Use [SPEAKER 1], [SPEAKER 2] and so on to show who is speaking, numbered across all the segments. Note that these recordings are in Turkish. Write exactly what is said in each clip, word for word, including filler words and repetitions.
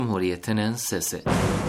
[SPEAKER 1] Cumhuriyeti'nin sesi.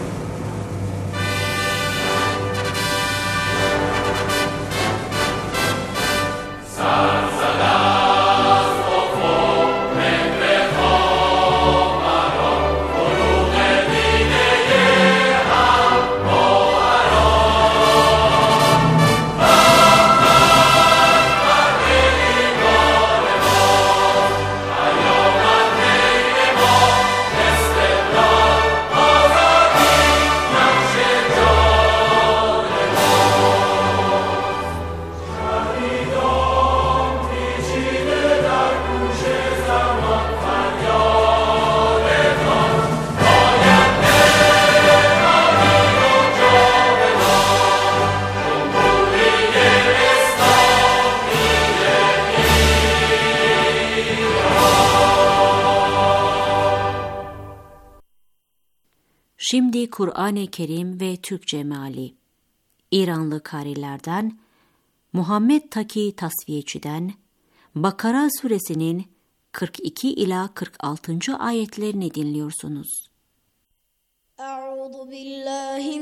[SPEAKER 2] Şimdi Kur'an-ı Kerim ve Türkçe meali. İranlı karilerden Muhammed Taki Tasfiyeçi'den Bakara suresinin kırk iki ila kırk altıncı ayetlerini dinliyorsunuz.
[SPEAKER 3] Euzu billahi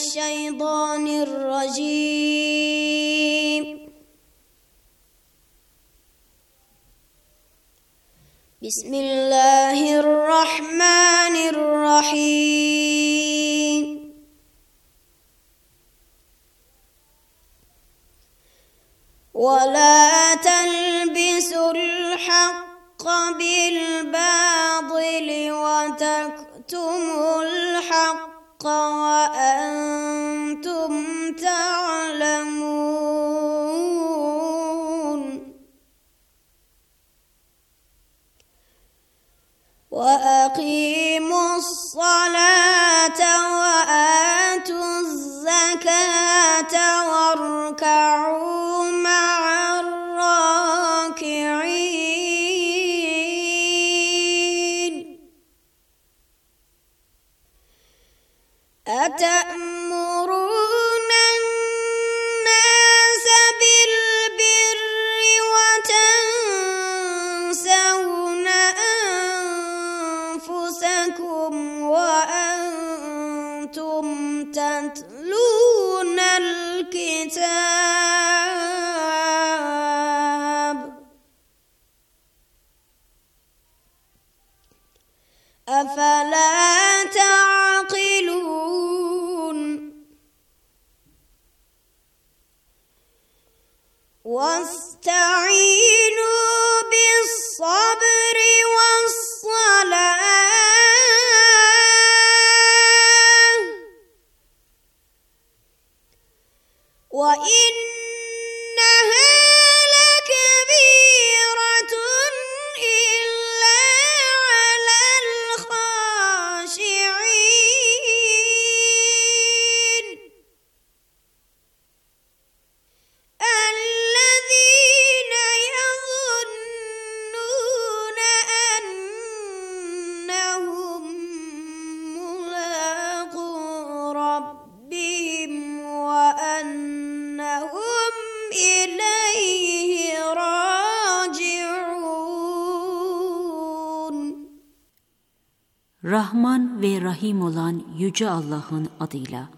[SPEAKER 3] mineşşeytanirracim. Bismillahirrahmanirrahim. وَلَا تَلْبِسُوا الْحَقَّ بِالْبَاطِلِ وَتَكْتُمُوا الْحَقَّ وَأَنْتُمْ تَعْلَمُونَ وَأَقِيمُوا الصَّلَاةَ وَآتُوا الزَّكَاةَ وَارْكَعُوا مَعَ الرَّاكِعِينَ أَتَأْمُرُونَ النَّاسَ بِالْبِرِّ وَتَنْسَوْنَ أَنفُسَكُمْ وَأَنْتُمْ تَتْلُونَ الْكِتَابَ أَفَلَا تَعْقِلُونَ وَاسْتَعِينُوا بِالصَّبْرِ وَالصَّلَاةِ وَإِنَّهَا لَكَبِيرَةٌ إِلَّا عَلَى الْخَاشِعِينَ الَّذِينَ يَظُنُّونَ أَنَّهُم مُّلَاقُو رَبِّهِمْ وَأَنَّهُمْ إِلَيْهِ رَاجِعُونَ.
[SPEAKER 2] Rahman ve Rahim olan Yüce Allah'ın adıyla.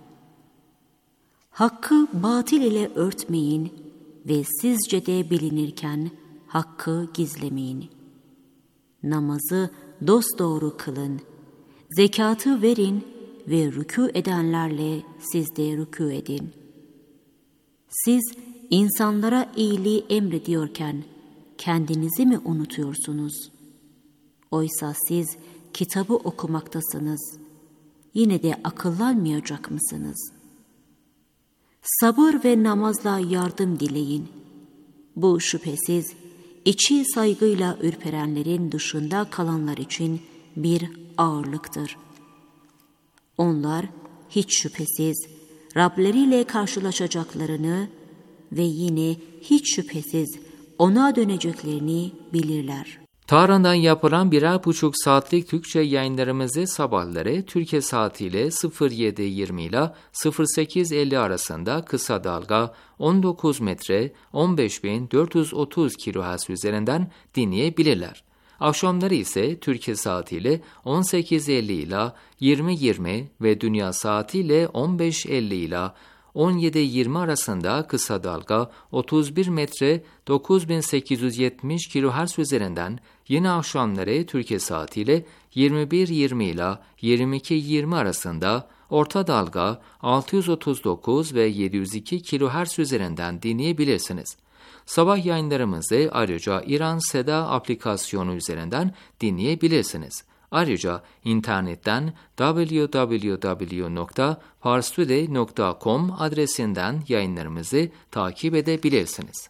[SPEAKER 2] Hakkı batıl ile örtmeyin ve sizce de bilinirken hakkı gizlemeyin. Namazı dosdoğru kılın, zekatı verin ve rükû edenlerle siz de rükû edin. Siz insanlara iyiliği emrediyorken kendinizi mi unutuyorsunuz? Oysa siz kitabı okumaktasınız. Yine de akıllanmayacak mısınız? Sabır ve namazla yardım dileyin. Bu şüphesiz içi saygıyla ürperenlerin dışında kalanlar için bir ağırlıktır. Onlar hiç şüphesiz Rableriyle karşılaşacaklarını ve yine hiç şüphesiz ona döneceklerini bilirler.
[SPEAKER 1] Tahran'dan yapılan birer buçuk saatlik Türkçe yayınlarımızı sabahları Türkiye saatiyle sıfır yedi yirmi ile sıfır sekiz elli arasında kısa dalga on dokuz metre on beş bin dört yüz otuz kilohertz üzerinden dinleyebilirler. Akşamları ise Türkiye saatiyle on sekiz elli ila yirmi yirmi ve dünya saatiyle on beş elli ila on yedi yirmi arasında kısa dalga otuz bir metre dokuz bin sekiz yüz yetmiş kilohertz üzerinden, yine akşamları Türkiye saatiyle yirmi bir yirmi ila yirmi iki yirmi arasında orta dalga altı yüz otuz dokuz ve yedi yüz iki kilohertz üzerinden dinleyebilirsiniz. Sabah yayınlarımızı ayrıca İran Seda aplikasyonu üzerinden dinleyebilirsiniz. Ayrıca internetten double-u double-u double-u nokta parstoday nokta com adresinden yayınlarımızı takip edebilirsiniz.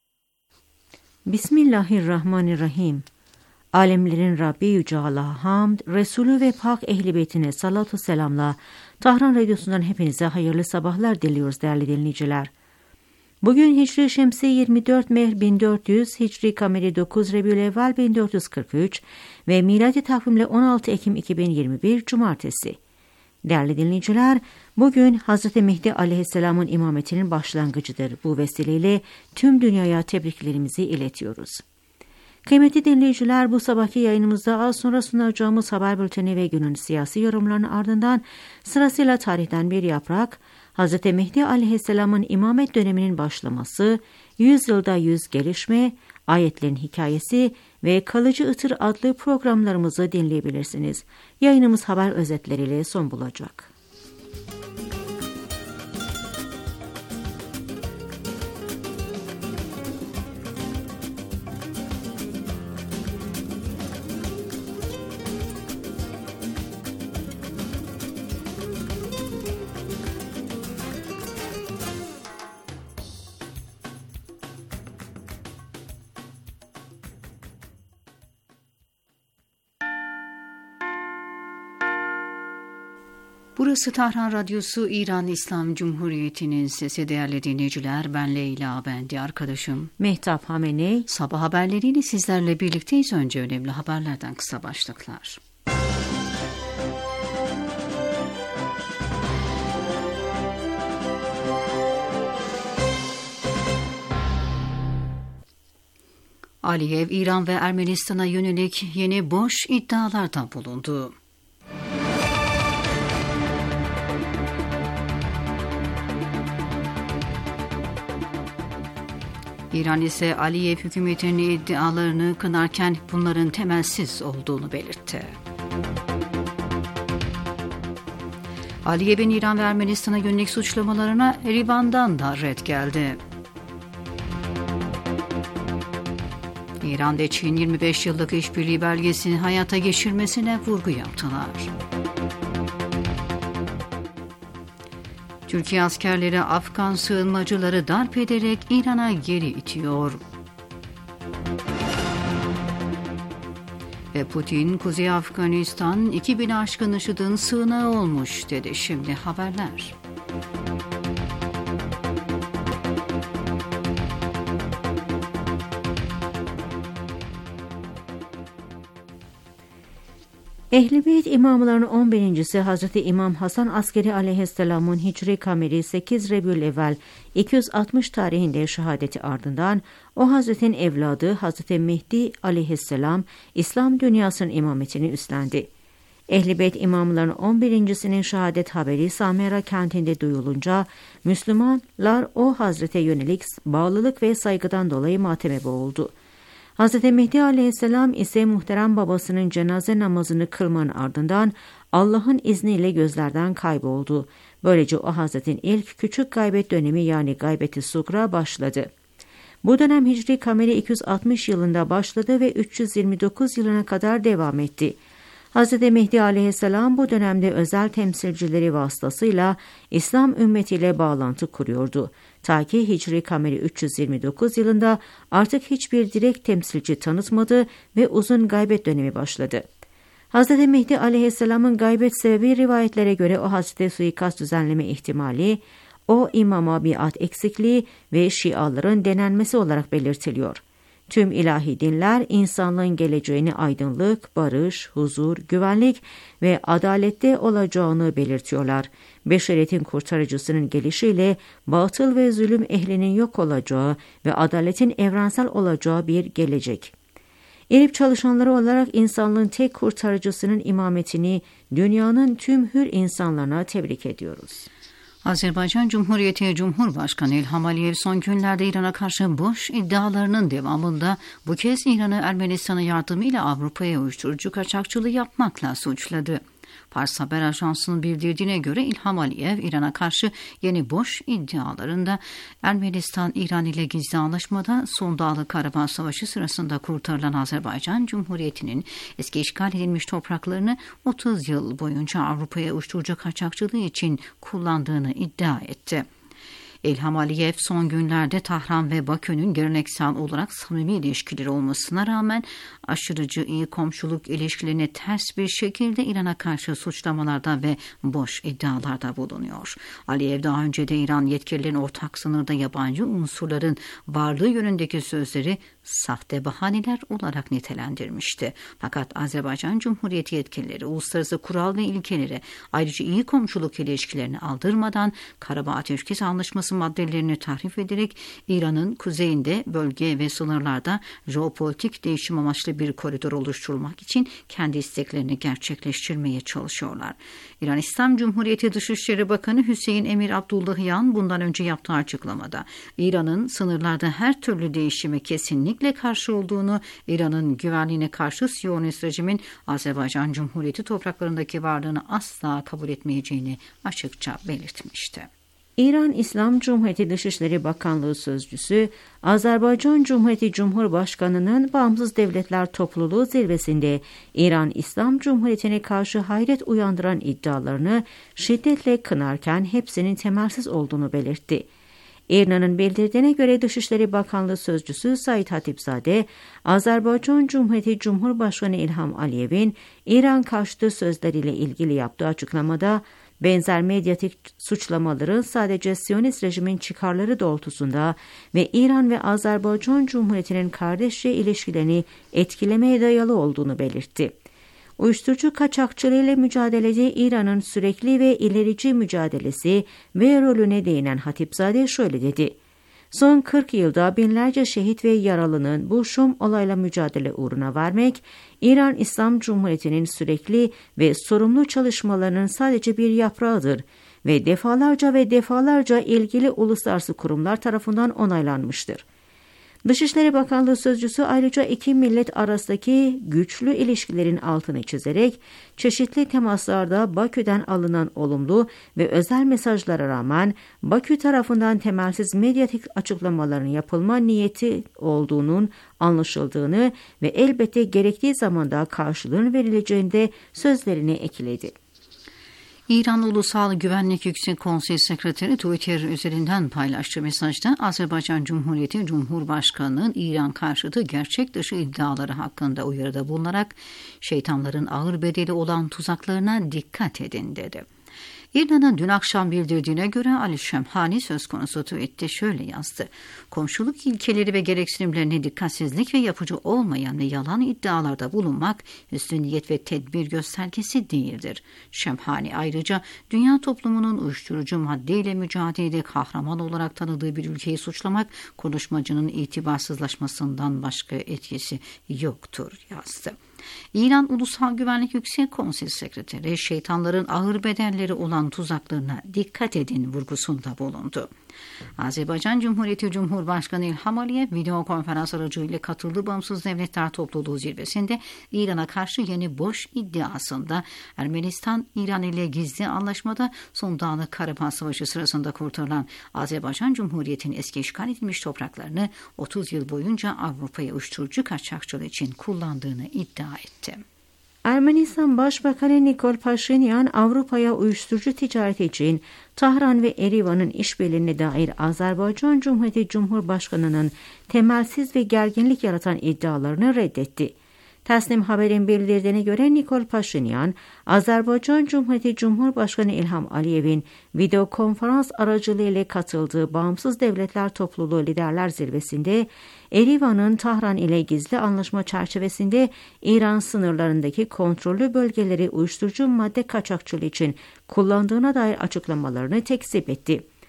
[SPEAKER 2] Bismillahirrahmanirrahim. Alemlerin Rabbi Yüce Allah'a hamd, Resulü ve Pak Ehl-i Beytine salatu selamla Tahran Radyosu'ndan hepinize hayırlı sabahlar diliyoruz değerli dinleyiciler. Bugün Hicri Şemsi yirmi dört Mehr bin dört yüz, Hicri Kameri dokuz Rebiülevvel bin dört yüz kırk üç ve miladi takvimle on altı Ekim iki bin yirmi bir Cumartesi. Değerli dinleyiciler, bugün Hazreti Mehdi Aleyhisselam'ın imametinin başlangıcıdır. Bu vesileyle tüm dünyaya tebriklerimizi iletiyoruz. Kıymetli dinleyiciler, bu sabahki yayınımızda az sonra sunacağımız haber bülteni ve günün siyasi yorumlarının ardından sırasıyla tarihten bir yaprak, Hazreti Mehdi Aleyhisselam'ın imamet döneminin başlaması, yüz yılda yüz gelişme, ayetlerin hikayesi ve Kalıcı Itır adlı programlarımızı dinleyebilirsiniz. Yayınımız haber özetleriyle son bulacak.
[SPEAKER 4] Burası Tahran Radyosu, İran İslam Cumhuriyeti'nin sesi. Değerli dinleyiciler, ben Leyla, ben de arkadaşım
[SPEAKER 2] Mehtap Hameney.
[SPEAKER 4] Sabah haberleriyle sizlerle birlikteyiz. Önce önemli haberlerden kısa başlıklar. Aliyev, İran ve Ermenistan'a yönelik yeni boş iddialarda bulundu. İran ise Aliyev hükümetinin iddialarını kınarken bunların temelsiz olduğunu belirtti. Aliyev'in İran ve Ermenistan'a yönelik suçlamalarına Erivan'dan da red geldi. İran ve Çin yirmi beş yıllık işbirliği belgesini hayata geçirmesine vurgu yaptılar. Türkiye askerleri Afgan sığınmacıları darp ederek İran'a geri itiyor. Ve Putin, Kuzey Afganistan iki bin aşkın IŞİD'in sığınağı olmuş dedi. Şimdi haberler.
[SPEAKER 2] Ehl-i Beyt imamlarının on birincisi Hazreti İmam Hasan Askeri Aleyhisselam'ın Hicri Kameri sekiz Rebiülevvel iki yüz altmış tarihinde şehadeti ardından o Hazretin evladı Hazreti Mehdi Aleyhisselam İslam dünyasının imametini üstlendi. Ehl-i Beyt imamlarının on birincisinin şehadet haberi Samera kentinde duyulunca Müslümanlar o Hazrete yönelik bağlılık ve saygıdan dolayı mateme boğuldu. Hazreti Mehdi Aleyhisselam ise muhterem babasının cenaze namazını kılmanın ardından Allah'ın izniyle gözlerden kayboldu. Böylece o Hazretin ilk küçük gaybet dönemi yani gaybeti sugra başladı. Bu dönem Hicri Kameri iki yüz altmış yılında başladı ve üç yüz yirmi dokuz yılına kadar devam etti. Hazreti Mehdi Aleyhisselam bu dönemde özel temsilcileri vasıtasıyla İslam ümmetiyle bağlantı kuruyordu. Ta ki Hicri Kameri üç yüz yirmi dokuz yılında artık hiçbir direkt temsilci tanıtmadı ve uzun gaybet dönemi başladı. Hazreti Mehdi Aleyhisselam'ın gaybet sebebi rivayetlere göre o Hazreti suikast düzenleme ihtimali, o imama biat eksikliği ve Şiaların denenmesi olarak belirtiliyor. Tüm ilahi dinler insanlığın geleceğini aydınlık, barış, huzur, güvenlik ve adalette olacağını belirtiyorlar. Beşeriyetin kurtarıcısının gelişiyle batıl ve zulüm ehlinin yok olacağı ve adaletin evrensel olacağı bir gelecek. İRİB çalışanları olarak insanlığın tek kurtarıcısının imametini dünyanın tüm hür insanlarına tebrik ediyoruz.
[SPEAKER 4] Azerbaycan Cumhuriyeti Cumhurbaşkanı İlham Aliyev son günlerde İran'a karşı boş iddialarının devamında bu kez İran'ı Ermenistan'ın yardımıyla Avrupa'ya uyuşturucu kaçakçılığı yapmakla suçladı. Pars Haber Ajansı'nın bildirdiğine göre İlham Aliyev, İran'a karşı yeni boş iddialarında Ermenistan, İran ile gizli anlaşmada Son Dağlı Karabağ Savaşı sırasında kurtarılan Azerbaycan Cumhuriyeti'nin eski işgal edilmiş topraklarını otuz yıl boyunca Avrupa'ya uyuşturucu kaçakçılığı için kullandığını iddia etti. İlham Aliyev son günlerde Tahran ve Bakü'nün geleneksel olarak samimi ilişkileri olmasına rağmen aşırıcı iyi komşuluk ilişkilerine ters bir şekilde İran'a karşı suçlamalarda ve boş iddialarda bulunuyor. Aliyev daha önce de İran yetkililerin ortak sınırda yabancı unsurların varlığı yönündeki sözleri sahte bahaneler olarak nitelendirmişti. Fakat Azerbaycan Cumhuriyeti yetkilileri uluslararası kural ve ilkelere, ayrıca iyi komşuluk ilişkilerini aldırmadan Karabağ Ateşkes Anlaşması maddelerini tahrif ederek İran'ın kuzeyinde bölge ve sınırlarda jeopolitik değişim amaçlı bir koridor oluşturulmak için kendi isteklerini gerçekleştirmeye çalışıyorlar. İran İslam Cumhuriyeti Dışişleri Bakanı Hüseyin Emir Abdullahian bundan önce yaptığı açıklamada İran'ın sınırlarda her türlü değişime kesinlikle karşı olduğunu, İran'ın güvenliğine karşı Siyonist rejimin Azerbaycan Cumhuriyeti topraklarındaki varlığını asla kabul etmeyeceğini açıkça belirtmişti.
[SPEAKER 2] İran İslam Cumhuriyeti Dışişleri Bakanlığı Sözcüsü, Azerbaycan Cumhuriyeti Cumhurbaşkanı'nın Bağımsız Devletler Topluluğu zirvesinde İran İslam Cumhuriyeti'ne karşı hayret uyandıran iddialarını şiddetle kınarken hepsinin temelsiz olduğunu belirtti. İRNA'nın bildirdiğine göre Dışişleri Bakanlığı Sözcüsü Said Hatipzade, Azerbaycan Cumhuriyeti Cumhurbaşkanı İlham Aliyev'in İran karşıtı sözleriyle ilgili yaptığı açıklamada, benzer medyatik suçlamaların sadece Siyonist rejimin çıkarları doğrultusunda ve İran ve Azerbaycan Cumhuriyeti'nin kardeşçe ilişkilerini etkilemeye dayalı olduğunu belirtti. Uyuşturucu kaçakçılığıyla mücadelede İran'ın sürekli ve ilerici mücadelesi ve rolüne değinen Hatipzade şöyle dedi: Son kırk yılda binlerce şehit ve yaralının bu şum olayla mücadele uğruna vermek, İran İslam Cumhuriyeti'nin sürekli ve sorumlu çalışmalarının sadece bir yaprağıdır ve defalarca ve defalarca ilgili uluslararası kurumlar tarafından onaylanmıştır. Dışişleri Bakanlığı Sözcüsü ayrıca iki millet arasındaki güçlü ilişkilerin altını çizerek çeşitli temaslarda Bakü'den alınan olumlu ve özel mesajlara rağmen Bakü tarafından temelsiz medyatik açıklamaların yapılma niyeti olduğunun anlaşıldığını ve elbette gerektiği zamanda karşılığın verileceğinde sözlerini ekledi.
[SPEAKER 4] İran Ulusal Güvenlik Yüksek Konseyi Sekreteri Twitter üzerinden paylaştığı mesajda Azerbaycan Cumhuriyeti Cumhurbaşkanı'nın İran karşıtı gerçek dışı iddiaları hakkında uyarıda bulunarak şeytanların ağır bedeli olan tuzaklarına dikkat edin dedi. İran'ın dün akşam bildirdiğine göre Ali Şemhani söz konusu tweette şöyle yazdı: Komşuluk ilkeleri ve gereksinimlerine dikkatsizlik ve yapıcı olmayan ve yalan iddialarda bulunmak üstün niyet ve tedbir göstergesi değildir. Şemhani ayrıca dünya toplumunun uyuşturucu maddeyle mücadelede kahraman olarak tanıdığı bir ülkeyi suçlamak konuşmacının itibarsızlaşmasından başka etkisi yoktur yazdı. İran Ulusal Güvenlik Yüksek Konseyi Sekreteri şeytanların ağır bedelleri olan tuzaklarına dikkat edin vurgusunda bulundu. Azerbaycan Cumhuriyeti Cumhurbaşkanı İlham Aliyev video konferans aracılığıyla katıldığı Bağımsız Devletler Topluluğu zirvesinde İran'a karşı yeni boş iddiasında Ermenistan, İran ile gizli anlaşmada Son Dağlı Karabağ Savaşı sırasında kurtarılan Azerbaycan Cumhuriyeti'nin eski işgal edilmiş topraklarını otuz yıl boyunca Avrupa'ya uyuşturucu kaçakçılığı için kullandığını iddia etti.
[SPEAKER 2] Ermenistan Başbakanı Nikol Paşinyan, Avrupa'ya uyuşturucu ticareti için Tahran ve Erivan'ın işbirliğine dair Azerbaycan Cumhuriyeti Cumhurbaşkanı'nın temelsiz ve gerginlik yaratan iddialarını reddetti. Tasnim Haber'in bildirdiğine göre Nikol Paşinyan, Azerbaycan Cumhuriyeti Cumhurbaşkanı İlham Aliyev'in video konferans aracılığıyla katıldığı Bağımsız Devletler Topluluğu Liderler Zirvesi'nde Erivan'ın Tahran ile gizli anlaşma çerçevesinde İran sınırlarındaki kontrollü bölgeleri uyuşturucu madde kaçakçılığı için kullandığına dair açıklamalarını tekzip etti.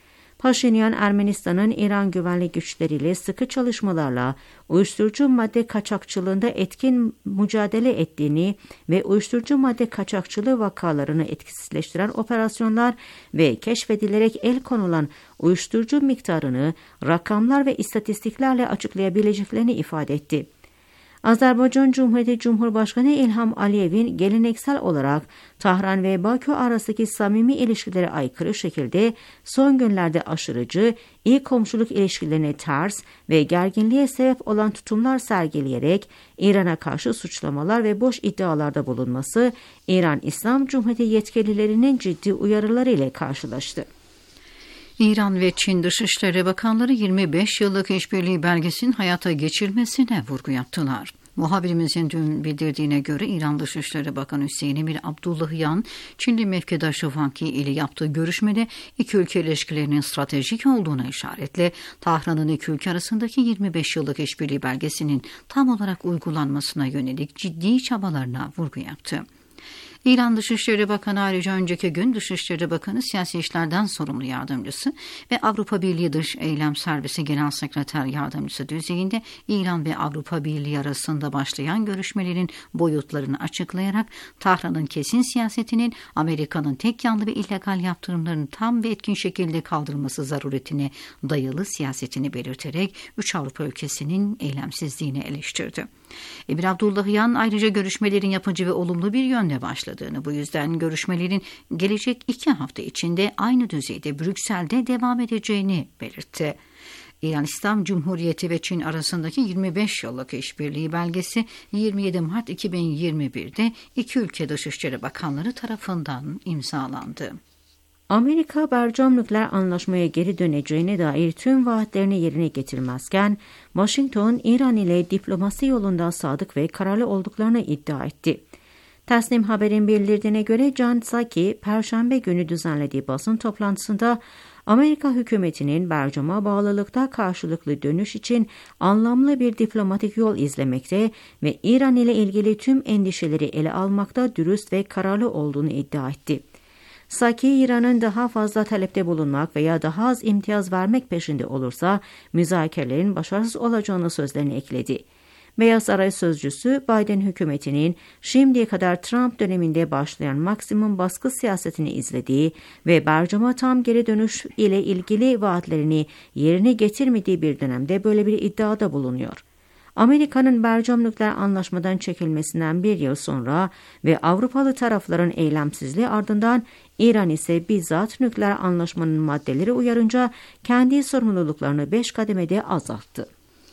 [SPEAKER 2] Paşinyan, Ermenistan'ın İran güvenlik güçleriyle sıkı çalışmalarla uyuşturucu madde kaçakçılığında etkin mücadele ettiğini ve uyuşturucu madde kaçakçılığı vakalarını etkisizleştiren operasyonlar ve keşfedilerek el konulan uyuşturucu miktarını rakamlar ve istatistiklerle açıklayabileceklerini ifade etti. Azerbaycan Cumhuriyeti Cumhurbaşkanı İlham Aliyev'in geleneksel olarak Tahran ve Bakü arasındaki samimi ilişkilere aykırı şekilde son günlerde aşırıcı, iyi komşuluk ilişkilerine ters ve gerginliğe sebep olan tutumlar sergileyerek İran'a karşı suçlamalar ve boş iddialarda bulunması, İran İslam Cumhuriyeti yetkililerinin ciddi uyarıları ile karşılaştı.
[SPEAKER 4] İran ve Çin Dışişleri Bakanları yirmi beş yıllık işbirliği belgesinin hayata geçirmesine vurgu yaptılar. Muhabirimizin dün bildirdiğine göre İran Dışişleri Bakanı Hüseyin Emir Abdullahian, Çinli mevkidaşı Wang Yi ile yaptığı görüşmede iki ülke ilişkilerinin stratejik olduğuna işaretle Tahran'ın iki ülke arasındaki yirmi beş yıllık işbirliği belgesinin tam olarak uygulanmasına yönelik ciddi çabalarına vurgu yaptı. İran Dışişleri Bakanı ayrıca önceki gün Dışişleri Bakanı Siyasi İşlerden Sorumlu Yardımcısı ve Avrupa Birliği Dış Eylem Servisi Genel Sekreter Yardımcısı düzeyinde İran ve Avrupa Birliği arasında başlayan görüşmelerin boyutlarını açıklayarak Tahran'ın kesin siyasetinin Amerika'nın tek yanlı ve illegal yaptırımlarını tam ve etkin şekilde kaldırılması zaruretine dayalı siyasetini belirterek üç Avrupa ülkesinin eylemsizliğini eleştirdi. Emir Abdullahian ayrıca görüşmelerin yapıcı ve olumlu bir yönde başladığını, bu yüzden görüşmelerin gelecek iki hafta içinde aynı düzeyde Brüksel'de devam edeceğini belirtti. İran İslam Cumhuriyeti ve Çin arasındaki yirmi beş yıllık işbirliği belgesi yirmi yedi Mart iki bin yirmi bir'de iki ülke Dışişleri Bakanları tarafından imzalandı.
[SPEAKER 2] Amerika, Bercam nükleer anlaşmaya geri döneceğine dair tüm vaatlerini yerine getirmezken, Washington, İran ile diplomasi yolunda sadık ve kararlı olduklarını iddia etti. Tasnim Haber'in bildirdiğine göre Jan Psaki, Perşembe günü düzenlediği basın toplantısında, Amerika hükümetinin Bercam'a bağlılıkta karşılıklı dönüş için anlamlı bir diplomatik yol izlemekte ve İran ile ilgili tüm endişeleri ele almakta dürüst ve kararlı olduğunu iddia etti. Psaki, İran'ın daha fazla talepte bulunmak veya daha az imtiyaz vermek peşinde olursa müzakerelerin başarısız olacağını sözlerine ekledi. Beyaz Saray sözcüsü, Biden hükümetinin şimdiye kadar Trump döneminde başlayan maksimum baskı siyasetini izlediği ve Bercam'a tam geri dönüş ile ilgili vaatlerini yerine getirmediği bir dönemde böyle bir iddiada bulunuyor. Amerika'nın Bercam nükleer anlaşmadan çekilmesinden bir yıl sonra ve Avrupalı tarafların eylemsizliği ardından İran ise bizzat nükleer anlaşmanın maddeleri uyarınca kendi sorumluluklarını beş kademede azalttı.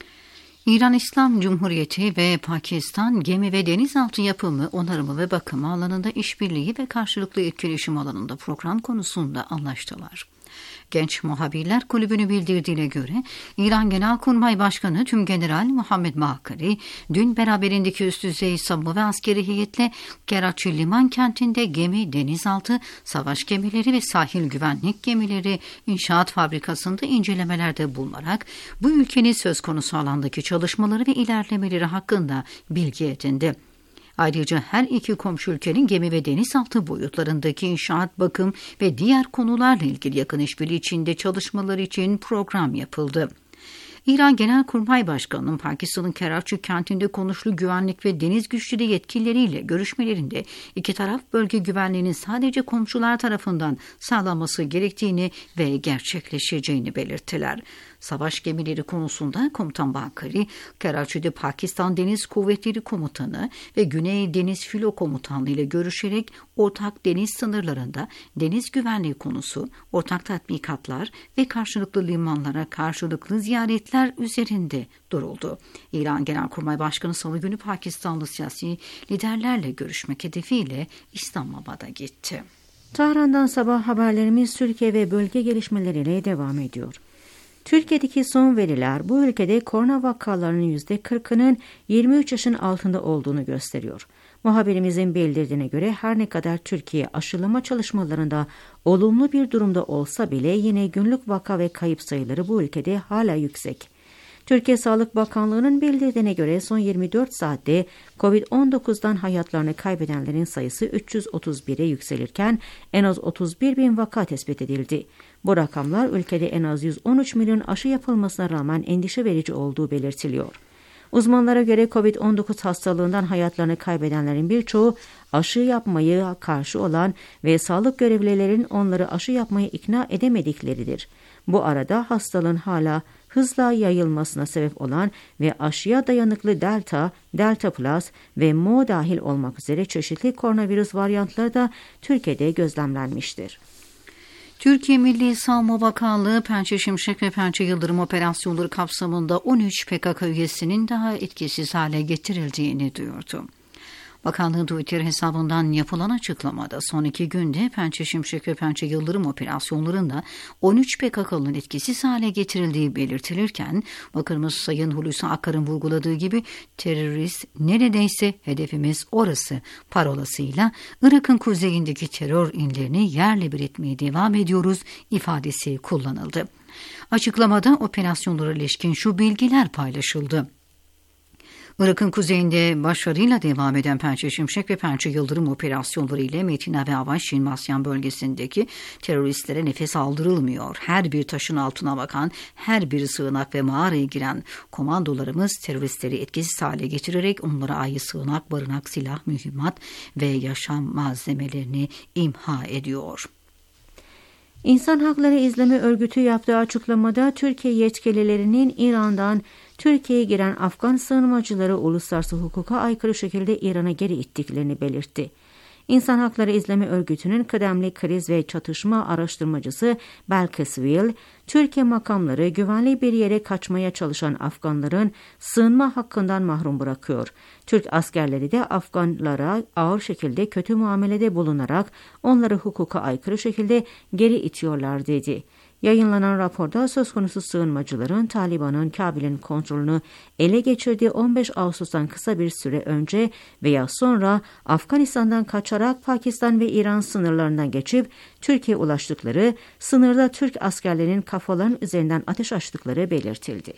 [SPEAKER 4] İran İslam Cumhuriyeti ve Pakistan gemi ve denizaltı yapımı, onarımı ve bakımı alanında işbirliği ve karşılıklı etkileşim alanında program konusunda anlaştılar. Genç Muhabirler Kulübü'nü bildirdiğine göre İran Genelkurmay Başkanı Tümgeneral Muhammed Bakri dün beraberindeki üst düzey savunma ve askeri heyetle Karachi liman kentinde gemi, denizaltı, savaş gemileri ve sahil güvenlik gemileri inşaat fabrikasında incelemelerde bulunarak bu ülkenin söz konusu alandaki çalışmaları ve ilerlemeleri hakkında bilgi edindi. Ayrıca her iki komşu ülkenin gemi ve denizaltı boyutlarındaki inşaat, bakım ve diğer konularla ilgili yakın işbirliği içinde çalışmalar için program yapıldı. İran Genelkurmay Başkanı'nın Pakistan'ın Karachi kentinde konuşlu güvenlik ve deniz güçleri yetkilileriyle görüşmelerinde iki taraf bölge güvenliğinin sadece komşular tarafından sağlanması gerektiğini ve gerçekleşeceğini belirttiler. Savaş gemileri konusunda Komutan Bakri, Karachi'de Pakistan Deniz Kuvvetleri Komutanı ve Güney Deniz Filo Komutanlığı ile görüşerek ortak deniz sınırlarında deniz güvenliği konusu, ortak tatbikatlar ve karşılıklı limanlara karşılıklı ziyaretler üzerinde duruldu. İran Genelkurmay Başkanı Salı günü Pakistanlı siyasi liderlerle görüşmek hedefiyle İslamabad'a gitti.
[SPEAKER 2] Tahran'dan sabah haberlerimiz Türkiye ve bölge gelişmeleriyle devam ediyor. Türkiye'deki son veriler bu ülkede korona vakalarının yüzde kırkının yirmi üç yaşın altında olduğunu gösteriyor. Muhabirimizin bildirdiğine göre her ne kadar Türkiye aşılama çalışmalarında olumlu bir durumda olsa bile yine günlük vaka ve kayıp sayıları bu ülkede hala yüksek. Türkiye Sağlık Bakanlığı'nın bildirdiğine göre son yirmi dört saatte kovid on dokuzdan hayatlarını kaybedenlerin sayısı üç yüz otuz bir'e yükselirken en az otuz bir bin vaka tespit edildi. Bu rakamlar ülkede en az yüz on üç milyon aşı yapılmasına rağmen endişe verici olduğu belirtiliyor. Uzmanlara göre kovid on dokuz hastalığından hayatlarını kaybedenlerin birçoğu aşı yapmaya karşı olan ve sağlık görevlilerin onları aşı yapmaya ikna edemedikleridir. Bu arada hastalığın hala hızla yayılmasına sebep olan ve aşıya dayanıklı Delta, Delta Plus ve Mo dahil olmak üzere çeşitli koronavirüs varyantları da Türkiye'de gözlemlenmiştir.
[SPEAKER 4] Türkiye Milli Savunma Bakanlığı Pençe Şimşek ve Pençe Yıldırım operasyonları kapsamında on üç P K K üyesinin daha etkisiz hale getirildiğini duyurdu. Bakanlığın Twitter hesabından yapılan açıklamada son iki günde Pençe Şimşek ve Pençe Yıldırım operasyonlarında on üç P K K'nın etkisiz hale getirildiği belirtilirken, Bakanımız Sayın Hulusi Akar'ın vurguladığı gibi terörist neredeyse hedefimiz orası parolasıyla Irak'ın kuzeyindeki terör illerini yerle bir etmeye devam ediyoruz ifadesi kullanıldı. Açıklamada operasyonlara ilişkin şu bilgiler paylaşıldı. Irak'ın kuzeyinde başarıyla devam eden Pençe Şimşek ve Pençe Yıldırım operasyonları ile Metina ve Avaş Şinmasyan bölgesindeki teröristlere nefes aldırılmıyor. Her bir taşın altına bakan, her bir sığınak ve mağaraya giren komandolarımız teröristleri etkisiz hale getirerek onlara ait sığınak, barınak, silah, mühimmat ve yaşam malzemelerini imha ediyor.
[SPEAKER 2] İnsan Hakları İzleme Örgütü yaptığı açıklamada Türkiye yetkililerinin İran'dan Türkiye'ye giren Afgan sığınmacıları uluslararası hukuka aykırı şekilde İran'a geri ittiklerini belirtti. İnsan Hakları İzleme Örgütü'nün kıdemli kriz ve çatışma araştırmacısı Belkıs Will, Türkiye makamları güvenli bir yere kaçmaya çalışan Afganların sığınma hakkından mahrum bırakıyor. Türk askerleri de Afganlara ağır şekilde kötü muamelede bulunarak onları hukuka aykırı şekilde geri itiyorlar dedi. Yayınlanan raporda söz konusu sığınmacıların Taliban'ın Kabil'in kontrolünü ele geçirdiği on beş Ağustos'tan kısa bir süre önce veya sonra Afganistan'dan kaçarak Pakistan ve İran sınırlarından geçip Türkiye'ye ulaştıkları, sınırda Türk askerlerinin kafaların üzerinden ateş açtıkları belirtildi.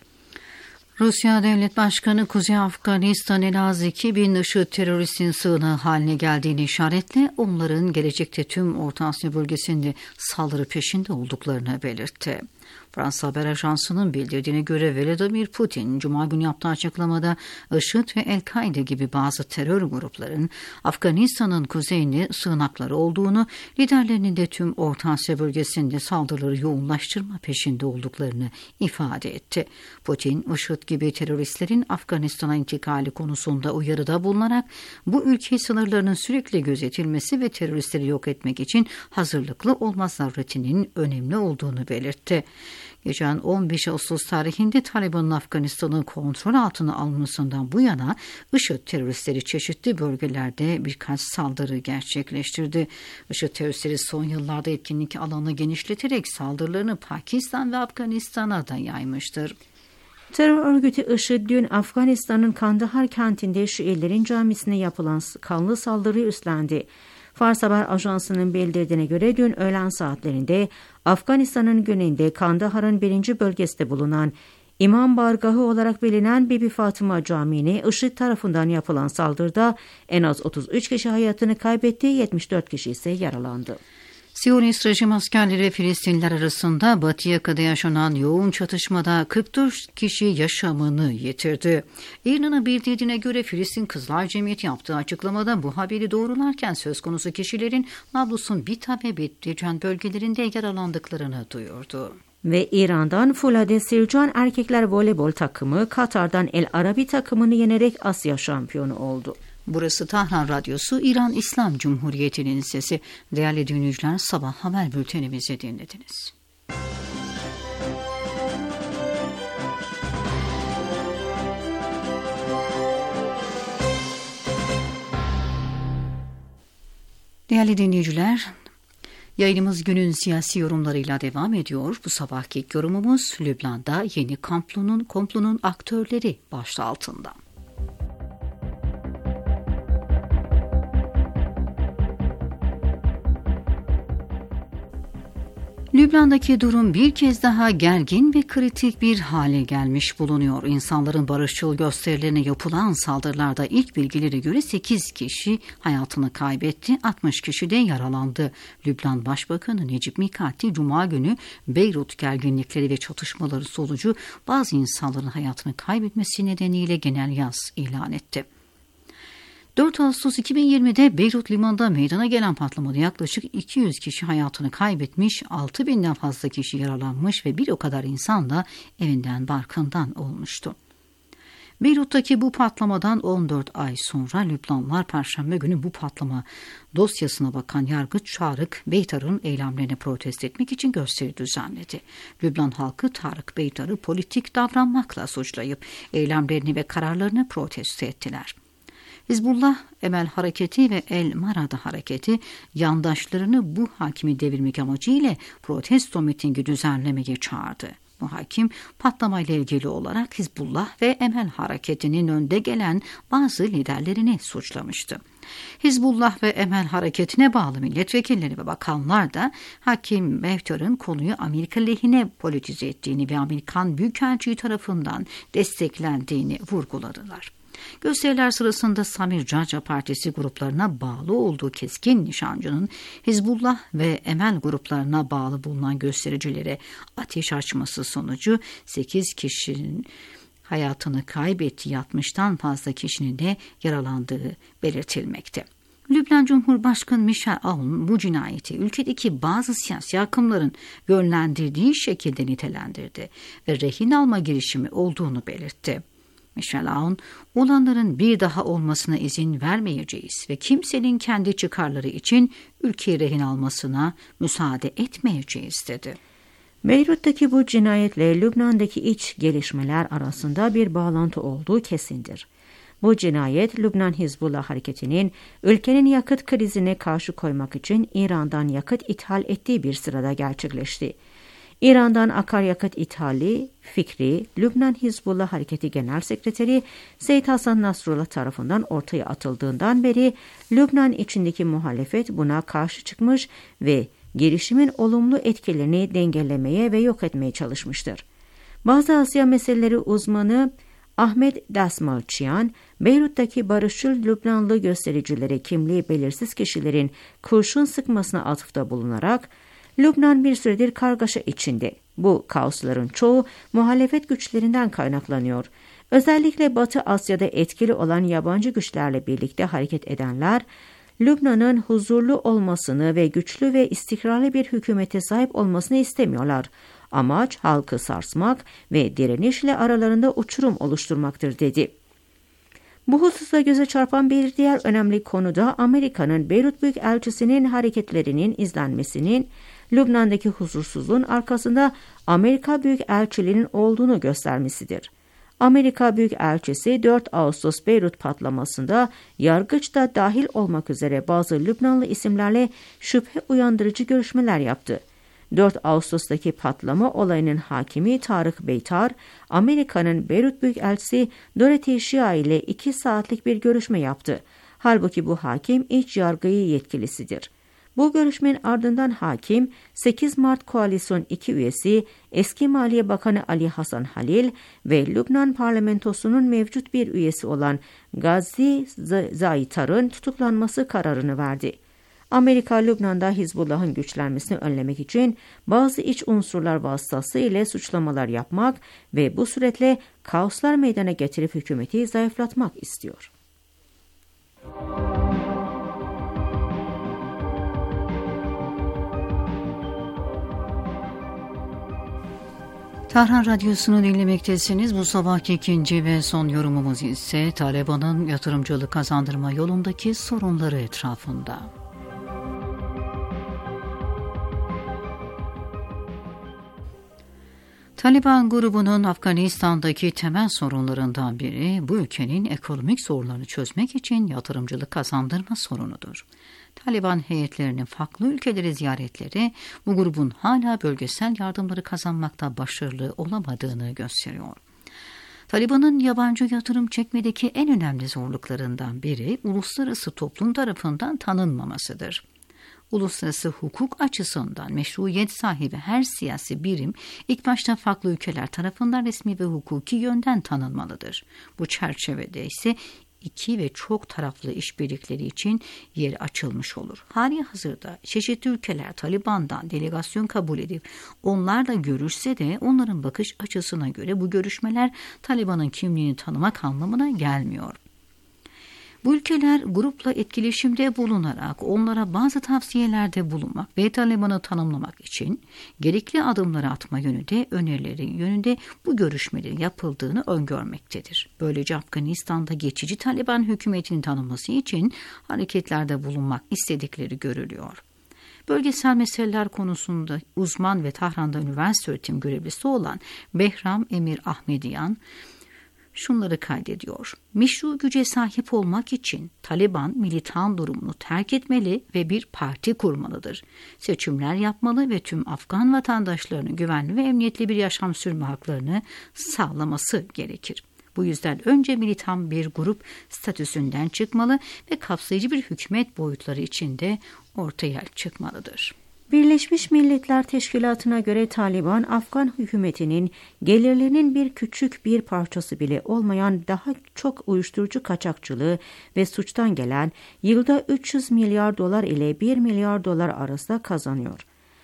[SPEAKER 4] Rusya Devlet Başkanı Kuzey Afganistan en az iki bin IŞİD teröristin sığınağı haline geldiğini işaretle onların gelecekte tüm Orta Asya bölgesinde saldırı peşinde olduklarını belirtti. Fransa Haber Ajansı'nın bildirdiğine göre Vladimir Putin, Cuma günü yaptığı açıklamada IŞİD ve El-Kaide gibi bazı terör grupların Afganistan'ın kuzeyinde sığınakları olduğunu, liderlerinin de tüm Orta Asya bölgesinde saldırıları yoğunlaştırma peşinde olduklarını ifade etti. Putin, IŞİD gibi teröristlerin Afganistan'a intikali konusunda uyarıda bulunarak bu ülke sınırlarının sürekli gözetilmesi ve teröristleri yok etmek için hazırlıklı olma zaruretinin önemli olduğunu belirtti. Geçen on beş Ağustos tarihinde Taliban'ın Afganistan'ın kontrol altına alınmasından bu yana IŞİD teröristleri çeşitli bölgelerde birkaç saldırı gerçekleştirdi. IŞİD teröristleri son yıllarda etkinlik alanını genişleterek saldırılarını Pakistan ve Afganistan'a da yaymıştır.
[SPEAKER 2] Terör örgütü IŞİD dün Afganistan'ın Kandahar kentinde Şiilerin camisine yapılan kanlı saldırıyı üstlendi. Fars Haber Ajansı'nın bildirdiğine göre dün öğlen saatlerinde Afganistan'ın güneyinde Kandahar'ın birinci bölgesinde bulunan İmam Bargahı olarak bilinen Bibi Fatıma Camii'ne IŞİD tarafından yapılan saldırıda en az otuz üç kişi hayatını kaybetti, yetmiş dört kişi ise yaralandı.
[SPEAKER 4] Siyonist rejim askerleri ve Filistinliler arasında Batı Yaka'da yaşanan yoğun çatışmada kırk dört kişi yaşamını yitirdi. İRNA'nın bildirdiğine göre Filistin Kızlar Cemiyeti yaptığı açıklamada bu haberi doğrularken söz konusu kişilerin Nablus'un Bita ve Betlehem bölgelerinde yaralandıklarını duyurdu.
[SPEAKER 2] Ve İran'dan Fulade Sircan erkekler voleybol takımı Katar'dan El Arabi takımını yenerek Asya şampiyonu oldu.
[SPEAKER 4] Burası Tahran Radyosu, İran İslam Cumhuriyeti'nin sesi. Değerli dinleyiciler, sabah haber bültenimizi dinlediniz. Değerli dinleyiciler, yayınımız günün siyasi yorumlarıyla devam ediyor. Bu sabahki ilk yorumumuz Lübnan'da yeni komplonun, komplonun aktörleri başlığı altında. Lübnan'daki durum bir kez daha gergin ve kritik bir hale gelmiş bulunuyor. İnsanların barışçıl gösterilerine yapılan saldırılarda ilk bilgilere göre sekiz kişi hayatını kaybetti, altmış kişi de yaralandı. Lübnan Başbakanı Necip Mikati Cuma günü Beyrut gerginlikleri ve çatışmaları sonucu bazı insanların hayatını kaybetmesi nedeniyle genel yas ilan etti. dört Ağustos iki bin yirmide Beyrut limanında meydana gelen patlamada yaklaşık iki yüz kişi hayatını kaybetmiş, altı binden fazla kişi yaralanmış ve bir o kadar insan da evinden barkından olmuştu. Beyrut'taki bu patlamadan on dört ay sonra Lübnanlılar Perşembe günü bu patlama dosyasına bakan yargıç Tarık Beytar'ın eylemlerini protesto etmek için gösteri düzenledi. Lübnan halkı Tarık Beytar'ı politik davranmakla suçlayıp eylemlerini ve kararlarını protesto ettiler. Hizbullah, Emel Hareketi ve El Marada Hareketi yandaşlarını bu hakimi devirmek amacıyla protesto mitingi düzenlemeye çağırdı. Bu hakim patlamayla ilgili olarak Hizbullah ve Emel Hareketi'nin önde gelen bazı liderlerini suçlamıştı. Hizbullah ve Emel Hareketi'ne bağlı milletvekilleri ve bakanlar da hakim Beytar'ın konuyu Amerika lehine politize ettiğini ve Amerikan Büyükelçiliği tarafından desteklendiğini vurguladılar. Gösteriler sırasında Samir Caca Partisi gruplarına bağlı olduğu keskin nişancının Hizbullah ve Emel gruplarına bağlı bulunan göstericilere ateş açması sonucu sekiz kişinin hayatını kaybettiği, altmıştan fazla kişinin de yaralandığı belirtilmekte. Lübnan Cumhurbaşkanı Michel Aoun bu cinayeti ülkedeki bazı siyasi akımların yönlendirdiği şekilde nitelendirdi ve rehin alma girişimi olduğunu belirtti. Michel Aoun, olanların bir daha olmasına izin vermeyeceğiz ve kimsenin kendi çıkarları için ülkeyi rehin almasına müsaade etmeyeceğiz dedi.
[SPEAKER 2] Beyrut'taki bu cinayetle Lübnan'daki iç gelişmeler arasında bir bağlantı olduğu kesindir. Bu cinayet Lübnan Hizbullah hareketinin ülkenin yakıt krizine karşı koymak için İran'dan yakıt ithal ettiği bir sırada gerçekleşti. İran'dan akaryakıt ithali fikri Lübnan Hizbullah Hareketi Genel Sekreteri Seyyid Hasan Nasrullah tarafından ortaya atıldığından beri Lübnan içindeki muhalefet buna karşı çıkmış ve girişimin olumlu etkilerini dengelemeye ve yok etmeye çalışmıştır. Bazı Asya meseleleri uzmanı Ahmet Dasmalçıyan, Beyrut'taki barışçıl Lübnanlı göstericilere kimliği belirsiz kişilerin kurşun sıkmasına atıfta bulunarak, Lübnan bir süredir kargaşa içinde. Bu kaosların çoğu muhalefet güçlerinden kaynaklanıyor. Özellikle Batı Asya'da etkili olan yabancı güçlerle birlikte hareket edenler, Lübnan'ın huzurlu olmasını ve güçlü ve istikrarlı bir hükümete sahip olmasını istemiyorlar. Amaç halkı sarsmak ve direnişle aralarında uçurum oluşturmaktır dedi. Bu hususta göze çarpan bir diğer önemli konu da Amerika'nın Beyrut Büyükelçisi'nin hareketlerinin izlenmesinin Lübnan'daki huzursuzluğun arkasında Amerika Büyükelçiliği'nin olduğunu göstermesidir. Amerika Büyükelçisi dört Ağustos Beyrut patlamasında yargıç da dahil olmak üzere bazı Lübnanlı isimlerle şüphe uyandırıcı görüşmeler yaptı. dört Ağustos'taki patlama olayının hakimi Tarık Beytar, Amerika'nın Beyrut Büyükelçisi Dorothy Shea ile iki saatlik bir görüşme yaptı. Halbuki bu hakim iç yargıyı yetkilisidir. Bu görüşmenin ardından hakim, sekiz Mart Koalisyon iki üyesi eski Maliye Bakanı Ali Hasan Halil ve Lübnan parlamentosunun mevcut bir üyesi olan Gazi Zaytar'ın tutuklanması kararını verdi. Amerika, Lübnan'da Hizbullah'ın güçlenmesini önlemek için bazı iç unsurlar vasıtasıyla suçlamalar yapmak ve bu suretle kaoslar meydana getirip hükümeti zayıflatmak istiyor.
[SPEAKER 4] Tahran Radyosu'nu dinlemektesiniz. Bu sabahki ikinci ve son yorumumuz ise Taliban'ın yatırımcılık kazandırma yolundaki sorunları etrafında. Taliban grubunun Afganistan'daki temel sorunlarından biri bu ülkenin ekonomik sorunlarını çözmek için yatırımcılık kazandırma sorunudur. Taliban heyetlerinin farklı ülkeleri ziyaretleri bu grubun hala bölgesel yardımları kazanmakta başarılı olamadığını gösteriyor. Taliban'ın yabancı yatırım çekmedeki en önemli zorluklarından biri uluslararası toplum tarafından tanınmamasıdır. Uluslararası hukuk açısından meşruiyet sahibi her siyasi birim ilk başta farklı ülkeler tarafından resmi ve hukuki yönden tanınmalıdır. Bu çerçevede ise iki ve çok taraflı işbirlikleri için yer açılmış olur. Hali hazırda çeşitli ülkeler Taliban'dan delegasyon kabul edip onlarla görüşse de onların bakış açısına göre bu görüşmeler Taliban'ın kimliğini tanımak anlamına gelmiyor. Bu ülkeler grupla etkileşimde bulunarak onlara bazı tavsiyelerde bulunmak ve Taliban'ı tanımlamak için gerekli adımları atma yönünde önerileri yönünde bu görüşmelerin yapıldığını öngörmektedir. Böylece Afganistan'da geçici Taliban hükümetini tanımlaması için hareketlerde bulunmak istedikleri görülüyor. Bölgesel meseleler konusunda uzman ve Tahran'da üniversite öğretim görevlisi olan Behram Emir Ahmediyan şunları kaydediyor. Meşru güce sahip olmak için Taliban militan durumunu terk etmeli ve bir parti kurmalıdır. Seçimler yapmalı ve tüm Afgan vatandaşlarının güvenli ve emniyetli bir yaşam sürme haklarını sağlaması gerekir. Bu yüzden önce militan bir grup statüsünden çıkmalı ve kapsayıcı bir hükümet boyutları içinde ortaya çıkmalıdır.
[SPEAKER 2] Birleşmiş Milletler Teşkilatı'na göre Taliban, Afgan hükümetinin gelirlerinin bir küçük bir parçası bile olmayan daha çok uyuşturucu kaçakçılığı ve suçtan gelen yılda üç yüz milyar dolar ile bir milyar dolar arasında kazanıyor.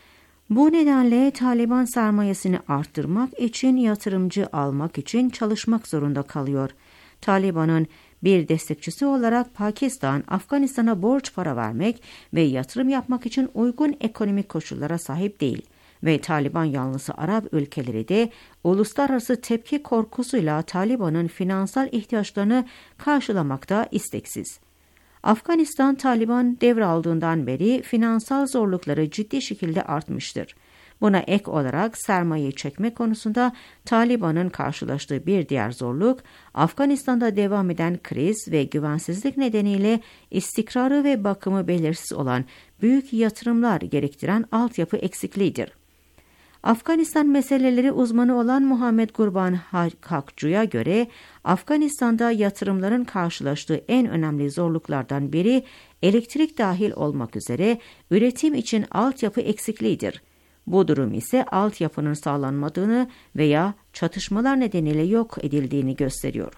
[SPEAKER 2] Bu nedenle Taliban sermayesini arttırmak için yatırımcı almak için çalışmak zorunda kalıyor. Taliban'ın bir destekçisi olarak Pakistan, Afganistan'a borç para vermek ve yatırım yapmak için uygun ekonomik koşullara sahip değil ve Taliban yanlısı Arap ülkeleri de uluslararası tepki korkusuyla Taliban'ın finansal ihtiyaçlarını karşılamakta isteksiz. Afganistan, Taliban devraldığından beri finansal zorlukları ciddi şekilde artmıştır. Buna ek olarak sermaye çekme konusunda Taliban'ın karşılaştığı bir diğer zorluk, Afganistan'da devam eden kriz ve güvensizlik nedeniyle istikrarı ve bakımı belirsiz olan büyük yatırımlar gerektiren altyapı eksikliğidir. Afganistan meseleleri uzmanı olan Muhammed Gurban Hakcu'ya göre Afganistan'da yatırımların karşılaştığı en önemli zorluklardan biri elektrik dahil olmak üzere üretim için altyapı eksikliğidir. Bu durum ise altyapının sağlanmadığını veya çatışmalar nedeniyle yok edildiğini gösteriyor.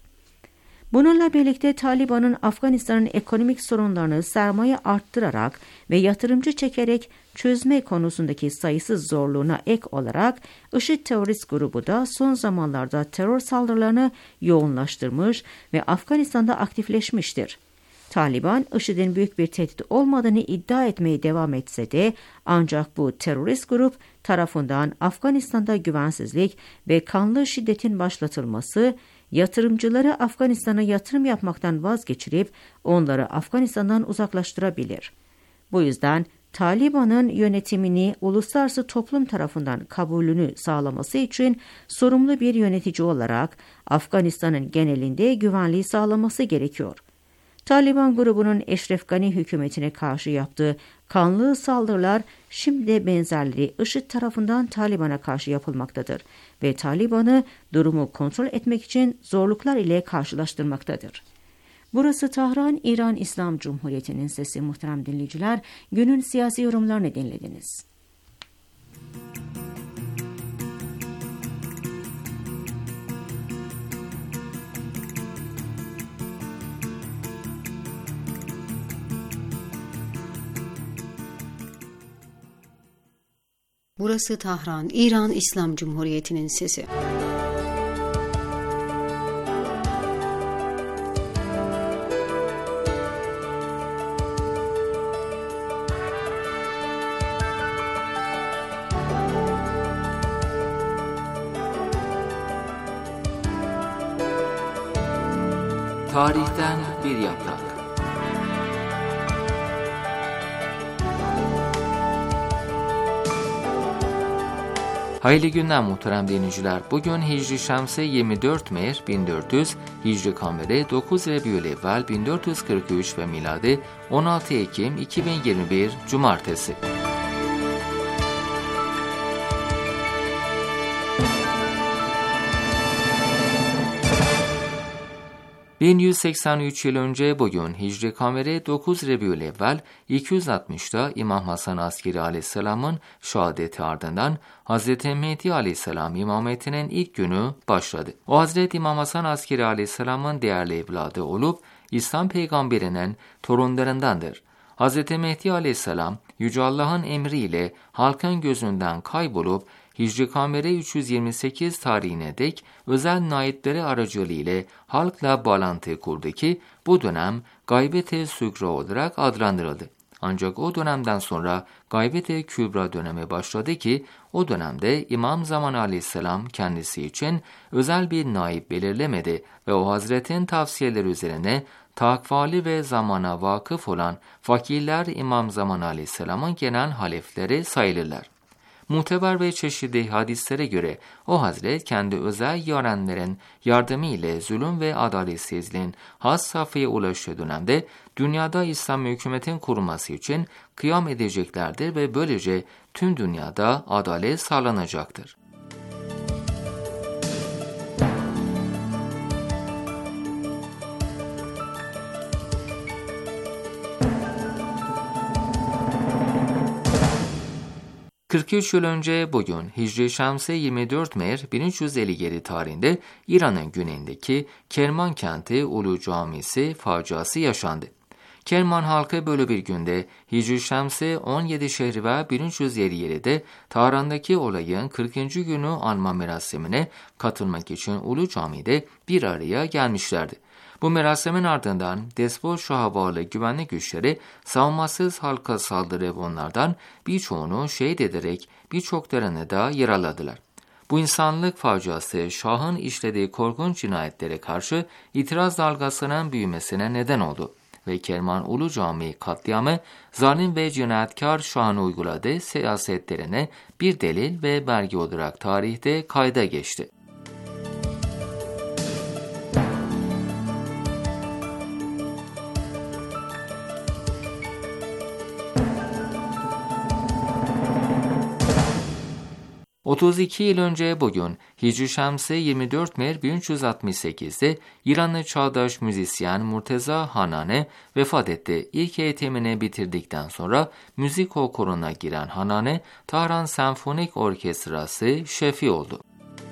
[SPEAKER 2] Bununla birlikte Taliban'ın Afganistan'ın ekonomik sorunlarını sermaye arttırarak ve yatırımcı çekerek çözme konusundaki sayısız zorluğuna ek olarak IŞİD terörist grubu da son zamanlarda terör saldırılarını yoğunlaştırmış ve Afganistan'da aktifleşmiştir. Taliban, IŞİD'in büyük bir tehdit olmadığını iddia etmeye devam etse de ancak bu terörist grup tarafından Afganistan'da güvensizlik ve kanlı şiddetin başlatılması, yatırımcıları Afganistan'a yatırım yapmaktan vazgeçirip onları Afganistan'dan uzaklaştırabilir. Bu yüzden Taliban'ın yönetimini uluslararası toplum tarafından kabulünü sağlaması için sorumlu bir yönetici olarak Afganistan'ın genelinde güvenliği sağlaması gerekiyor. Taliban grubunun Eşref Gani hükümetine karşı yaptığı kanlı saldırılar şimdi de benzerleri IŞİD tarafından Taliban'a karşı yapılmaktadır ve Taliban'ı durumu kontrol etmek için zorluklar ile karşılaştırmaktadır. Burası Tahran, İran İslam Cumhuriyeti'nin sesi. Muhterem dinleyiciler, günün siyasi yorumlarını dinlediniz.
[SPEAKER 4] Burası Tahran, İran İslam Cumhuriyeti'nin sesi.
[SPEAKER 1] Tarihten bir yaprak. Hayırlı günler muhterem dinleyiciler. Bugün Hicri Şemsi yirmi dört Mehr bin dört yüz, Hicri Kameri dokuz Rebiülevvel bin dört yüz kırk üç ve miladi on altı Ekim iki bin yirmi bir Cumartesi. bin yüz seksen üç yıl önce bugün Hicri Kameri dokuz Rebiülevvel iki yüz altmışta İmam Hasan Askeri Aleyhisselam'ın şehadeti ardından Hazreti Mehdi Aleyhisselam imametinin ilk günü başladı. O Hazreti İmam Hasan Askeri Aleyhisselam'ın değerli evladı olup İslam peygamberinin torunlarındandır. Hazreti Mehdi Aleyhisselam Yüce Allah'ın emriyle halkın gözünden kaybolup Hicri Kameri üç yüz yirmi sekiz tarihine dek özel naipleri aracılığıyla halkla bağlantı kurdu ki bu dönem Gaybet-i Sügra olarak adlandırıldı. Ancak o dönemden sonra Gaybet-i Kübra dönemi başladı ki o dönemde İmam Zaman Aleyhisselam kendisi için özel bir naip belirlemedi ve o Hazretin tavsiyeleri üzerine takvali ve zamana vakıf olan fakirler İmam Zaman Aleyhisselam'ın genel halefleri sayılırlar. Muteber ve çeşitli hadislere göre o Hazret kendi özel yarenlerin yardımı ile zulüm ve adaletsizliğin has safhaya ulaştığı dönemde dünyada İslam hükümetin kurulması için kıyam edeceklerdir ve böylece tüm dünyada adalet sağlanacaktır. kırk üç yıl önce bugün Hicri Şemsi yirmi dört Mer bin üç yüz elli yedi tarihinde İran'ın güneyindeki Kerman kenti Ulu Camisi faciası yaşandı. Kerman halkı böyle bir günde Hicri Şemsi on yedi Şehrivar bin üç yüz elli yedi'de Tahran'daki olayın kırkıncı günü anma merasimine katılmak için Ulu Cami'de bir araya gelmişlerdi. Bu merasimin ardından despot şaha bağlı güvenlik güçleri savunmasız halka saldırıp onlardan birçoğunu şehit ederek birçoklarını da yaraladılar. Bu insanlık faciası Şah'ın işlediği korkunç cinayetlere karşı itiraz dalgasının büyümesine neden oldu ve Kerman Ulu Camii katliamı zalim ve cinayetkar Şah'ın uyguladığı siyasetlerine bir delil ve belge olarak tarihte kayda geçti. otuz iki yıl önce bugün Hicri Şemsi yirmi dört Mer bin üç yüz altmış sekiz'de İranlı çağdaş müzisyen Murteza Hanane vefat etti. İlk eğitimini bitirdikten sonra müzik okuluna giren Hanane, Tahran Senfonik Orkestrası şefi oldu.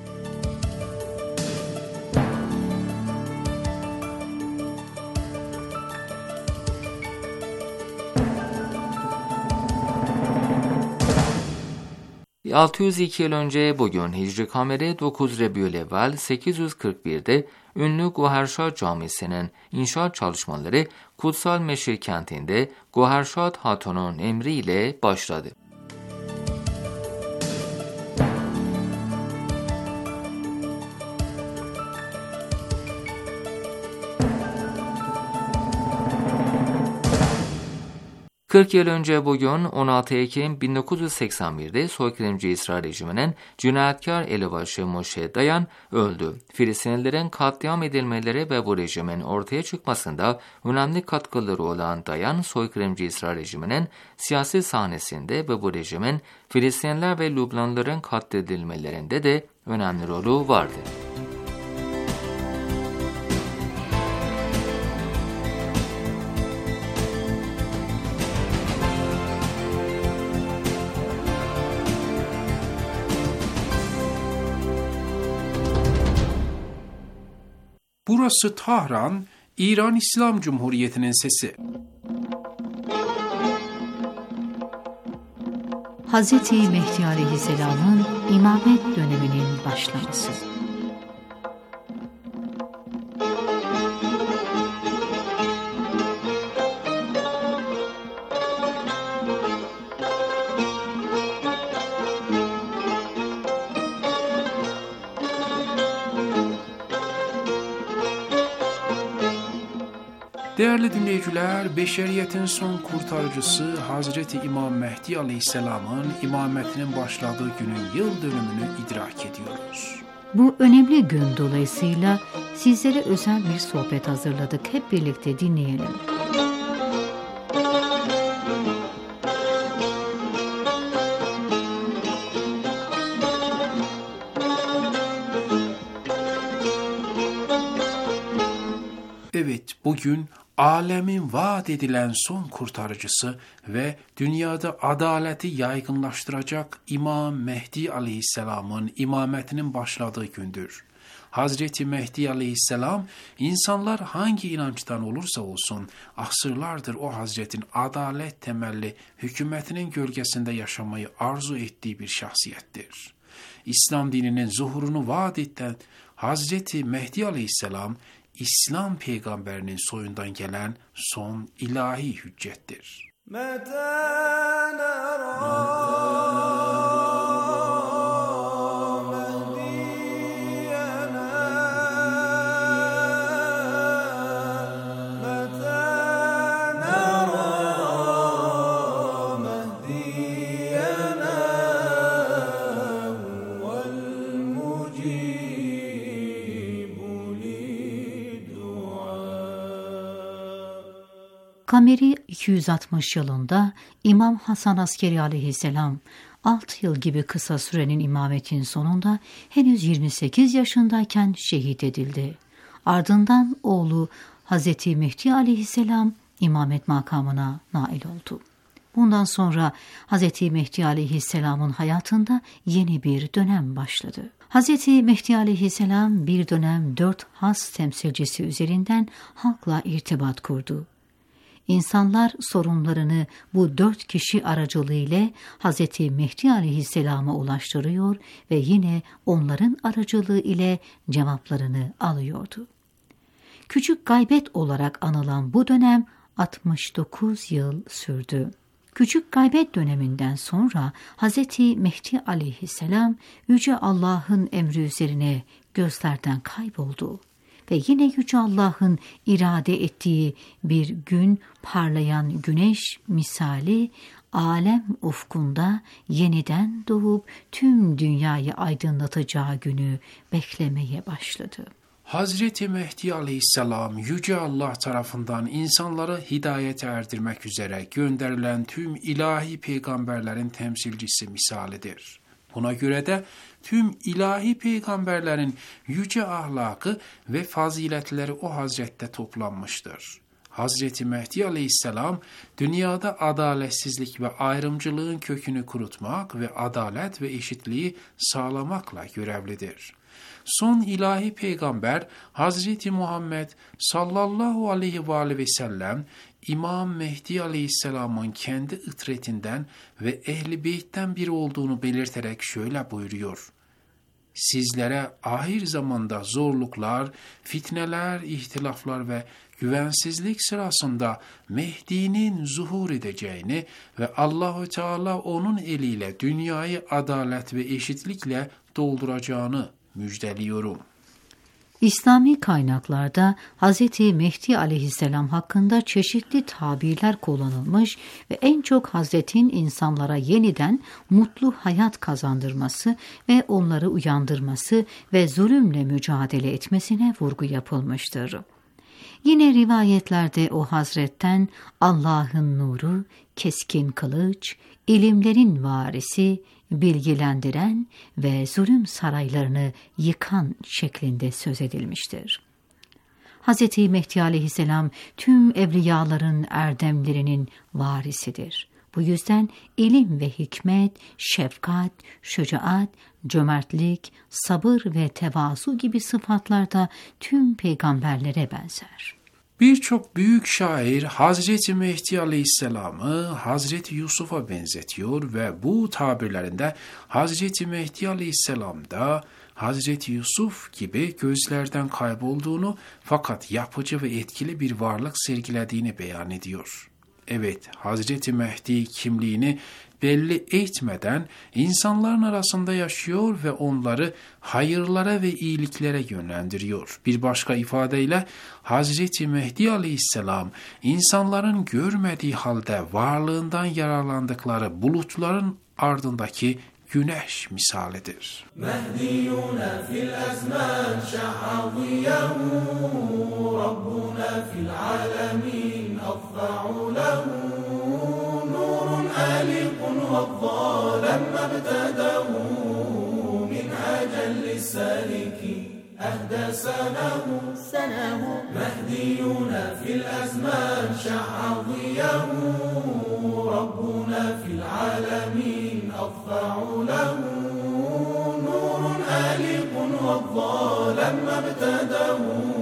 [SPEAKER 1] altı yüz iki yıl önce bugün Hicri Kameri dokuz Rebiülevvel sekiz yüz kırk bir'de ünlü Goherşad Camisi'nin inşaat çalışmaları Kutsal Meşir kentinde Goherşad Hatun'un emriyle başladı. kırk yıl önce bugün on altı Ekim bin dokuz yüz seksen bir'de soykırımcı İsrail rejiminin cinayetkar elebaşı Moshe Dayan öldü. Filistinlilerin katliam edilmeleri ve bu rejimin ortaya çıkmasında önemli katkıları olan Dayan, soykırımcı İsrail rejiminin siyasi sahnesinde ve bu rejimin Filistinliler ve Lübnanlıların katledilmelerinde de önemli rolü vardı.
[SPEAKER 5] Burası Tahran, İran İslam Cumhuriyeti'nin sesi.
[SPEAKER 4] Hazreti Mehdi Aleyhisselam'ın imamet döneminin başlaması.
[SPEAKER 5] Değerli dinleyiciler, beşeriyetin son kurtarıcısı Hazreti İmam Mehdi Aleyhisselam'ın imametinin başladığı günün yıl dönümünü idrak ediyoruz.
[SPEAKER 4] Bu önemli gün dolayısıyla sizlere özel bir sohbet hazırladık. Hep birlikte dinleyelim.
[SPEAKER 5] Bugün alemin vaat edilen son kurtarıcısı ve dünyada adaleti yaygınlaştıracak İmam Mehdi Aleyhisselam'ın imametinin başladığı gündür. Hazreti Mehdi Aleyhisselam, insanlar hangi inançtan olursa olsun, asırlardır o Hazretin adalet temelli hükümetinin gölgesinde yaşamayı arzu ettiği bir şahsiyettir. İslam dininin zuhurunu vaat eden Hazreti Mehdi Aleyhisselam, İslam peygamberinin soyundan gelen son ilahi hüccettir.
[SPEAKER 4] Kameri iki yüz altmış yılında İmam Hasan Askeri aleyhisselam altı yıl gibi kısa sürenin imametin sonunda henüz yirmi sekiz yaşındayken şehit edildi. Ardından oğlu Hazreti Mehdi aleyhisselam imamet makamına nail oldu. Bundan sonra Hazreti Mehdi aleyhisselamın hayatında yeni bir dönem başladı. Hazreti Mehdi aleyhisselam bir dönem dört has temsilcisi üzerinden halkla irtibat kurdu. İnsanlar sorunlarını bu dört kişi aracılığıyla Hazreti Mehdi aleyhisselama ulaştırıyor ve yine onların aracılığı ile cevaplarını alıyordu. Küçük gaybet olarak anılan bu dönem altmış dokuz yıl sürdü. Küçük gaybet döneminden sonra Hazreti Mehdi aleyhisselam Yüce Allah'ın emri üzerine gözlerden kayboldu. Ve yine Yüce Allah'ın irade ettiği bir gün parlayan güneş misali alem ufkunda yeniden doğup tüm dünyayı aydınlatacağı günü beklemeye başladı.
[SPEAKER 5] Hazreti Mehdi Aleyhisselam Yüce Allah tarafından insanları hidayete erdirmek üzere gönderilen tüm ilahi peygamberlerin temsilcisi misalidir. Buna göre de tüm ilahi peygamberlerin yüce ahlakı ve faziletleri o hazrette toplanmıştır. Hazreti Mehdi Aleyhisselam dünyada adaletsizlik ve ayrımcılığın kökünü kurutmak ve adalet ve eşitliği sağlamakla görevlidir. Son ilahi peygamber Hazreti Muhammed sallallahu aleyhi ve aleyhi ve sellem İmam Mehdi Aleyhisselam'ın kendi ıtretinden ve Ehl-i Beyt'ten biri olduğunu belirterek şöyle buyuruyor: Sizlere ahir zamanda zorluklar, fitneler, ihtilaflar ve güvensizlik sırasında Mehdi'nin zuhur edeceğini ve Allahu Teala onun eliyle dünyayı adalet ve eşitlikle dolduracağını müjdeliyorum.
[SPEAKER 4] İslami kaynaklarda Hz. Mehdi aleyhisselam hakkında çeşitli tabirler kullanılmış ve en çok Hazretin insanlara yeniden mutlu hayat kazandırması ve onları uyandırması ve zulümle mücadele etmesine vurgu yapılmıştır. Yine rivayetlerde o Hazretten Allah'ın nuru, keskin kılıç, ilimlerin varisi, bilgilendiren ve zulüm saraylarını yıkan şeklinde söz edilmiştir. Hz. Mehdi aleyhisselam tüm evliyaların erdemlerinin varisidir. Bu yüzden ilim ve hikmet, şefkat, şücaat, cömertlik, sabır ve tevazu gibi sıfatlarda tüm peygamberlere benzer.
[SPEAKER 5] Birçok büyük şair Hazreti Mehdi Aleyhisselam'ı Hazreti Yusuf'a benzetiyor ve bu tabirlerinde Hazreti Mehdi Aleyhisselam'da Hazreti Yusuf gibi gözlerden kaybolduğunu fakat yapıcı ve etkili bir varlık sergilediğini beyan ediyor. Evet, Hazreti Mehdi kimliğini belli etmeden insanların arasında yaşıyor ve onları hayırlara ve iyiliklere yönlendiriyor. Bir başka ifadeyle Hazreti Mehdi Aleyhisselam insanların görmediği halde varlığından yararlandıkları bulutların ardındaki güneş misalidir. Mehdiyuna fil azman şahadiyehu Rabbuna fil alemin affa'u lehu nurun alikun vazzalem mebtedehu min acelli saliki
[SPEAKER 6] أهدى سناه سناه مهديون في الأزمان شع ضياه ربنا في العالمين أضفع له نور آلق والظالم ابتداه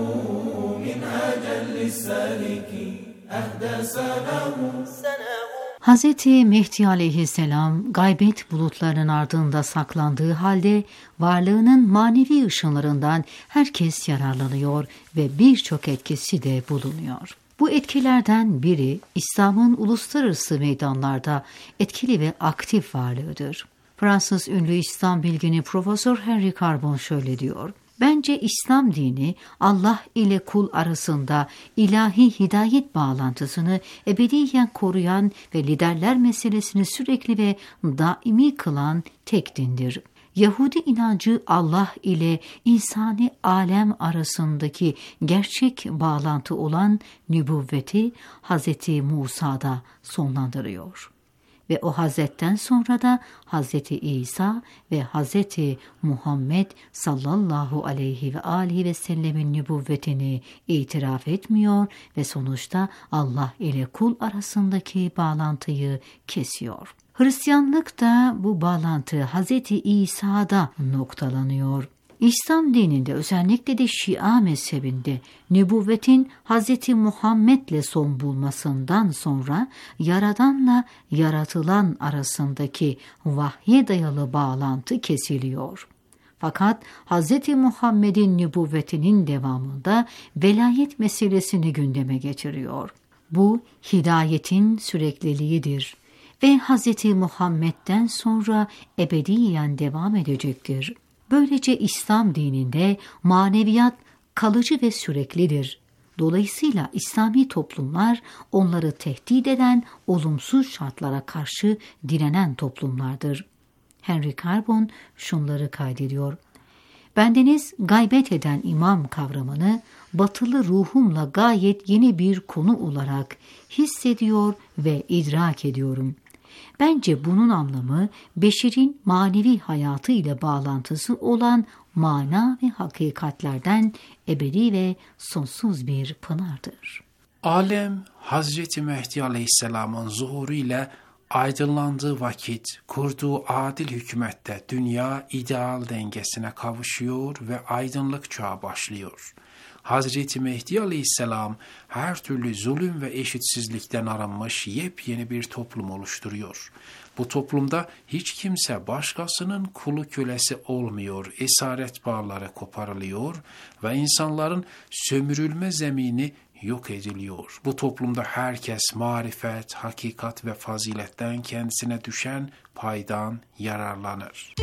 [SPEAKER 6] منهاجا للسالكين أهدى سناه سناه.
[SPEAKER 4] Hazreti Mehdi aleyhisselam gaybet bulutlarının ardında saklandığı halde varlığının manevi ışınlarından herkes yararlanıyor ve birçok etkisi de bulunuyor. Bu etkilerden biri İslam'ın uluslararası meydanlarda etkili ve aktif varlığıdır. Fransız ünlü İslam bilgini Profesör Henry Carbon şöyle diyor: Bence İslam dini Allah ile kul arasında ilahi hidayet bağlantısını ebediyen koruyan ve liderler meselesini sürekli ve daimi kılan tek dindir. Yahudi inancı Allah ile insani alem arasındaki gerçek bağlantı olan nübüvveti Hazreti Musa'da sonlandırıyor. Ve o Hazretten sonra da Hazreti İsa ve Hazreti Muhammed sallallahu aleyhi ve aleyhi ve sellemin nübüvvetini itiraf etmiyor ve sonuçta Allah ile kul arasındaki bağlantıyı kesiyor. Hristiyanlık da bu bağlantı Hazreti İsa'da noktalanıyor. İslam dininde özellikle de Şia mezhebinde nübüvvetin Hz. Muhammed'le son bulmasından sonra Yaradan'la yaratılan arasındaki vahye dayalı bağlantı kesiliyor. Fakat Hz. Muhammed'in nübüvvetinin devamında velayet meselesini gündeme getiriyor. Bu hidayetin sürekliliğidir ve Hz. Muhammed'den sonra ebediyen devam edecektir. Böylece İslam dininde maneviyat kalıcı ve süreklidir. Dolayısıyla İslami toplumlar onları tehdit eden olumsuz şartlara karşı direnen toplumlardır. Henry Carbon şunları kaydediyor: Bendeniz gaybet eden imam kavramını batılı ruhumla gayet yeni bir konu olarak hissediyor ve idrak ediyorum. Bence bunun anlamı beşerin manevi hayatı ile bağlantısı olan mana ve hakikatlerden ebedi ve sonsuz bir pınardır.
[SPEAKER 5] Alem Hazreti Mehdi Aleyhisselam'ın zuhuru ile aydınlandığı vakit kurduğu adil hükümette dünya ideal dengesine kavuşuyor ve aydınlık çağı başlıyor. Hazreti Mehdi Aleyhisselam her türlü zulüm ve eşitsizlikten arınmış yepyeni bir toplum oluşturuyor. Bu toplumda hiç kimse başkasının kulu kölesi olmuyor, esaret bağları koparılıyor ve insanların sömürülme zemini yok ediliyor. Bu toplumda herkes marifet, hakikat ve faziletten kendisine düşen paydan yararlanır.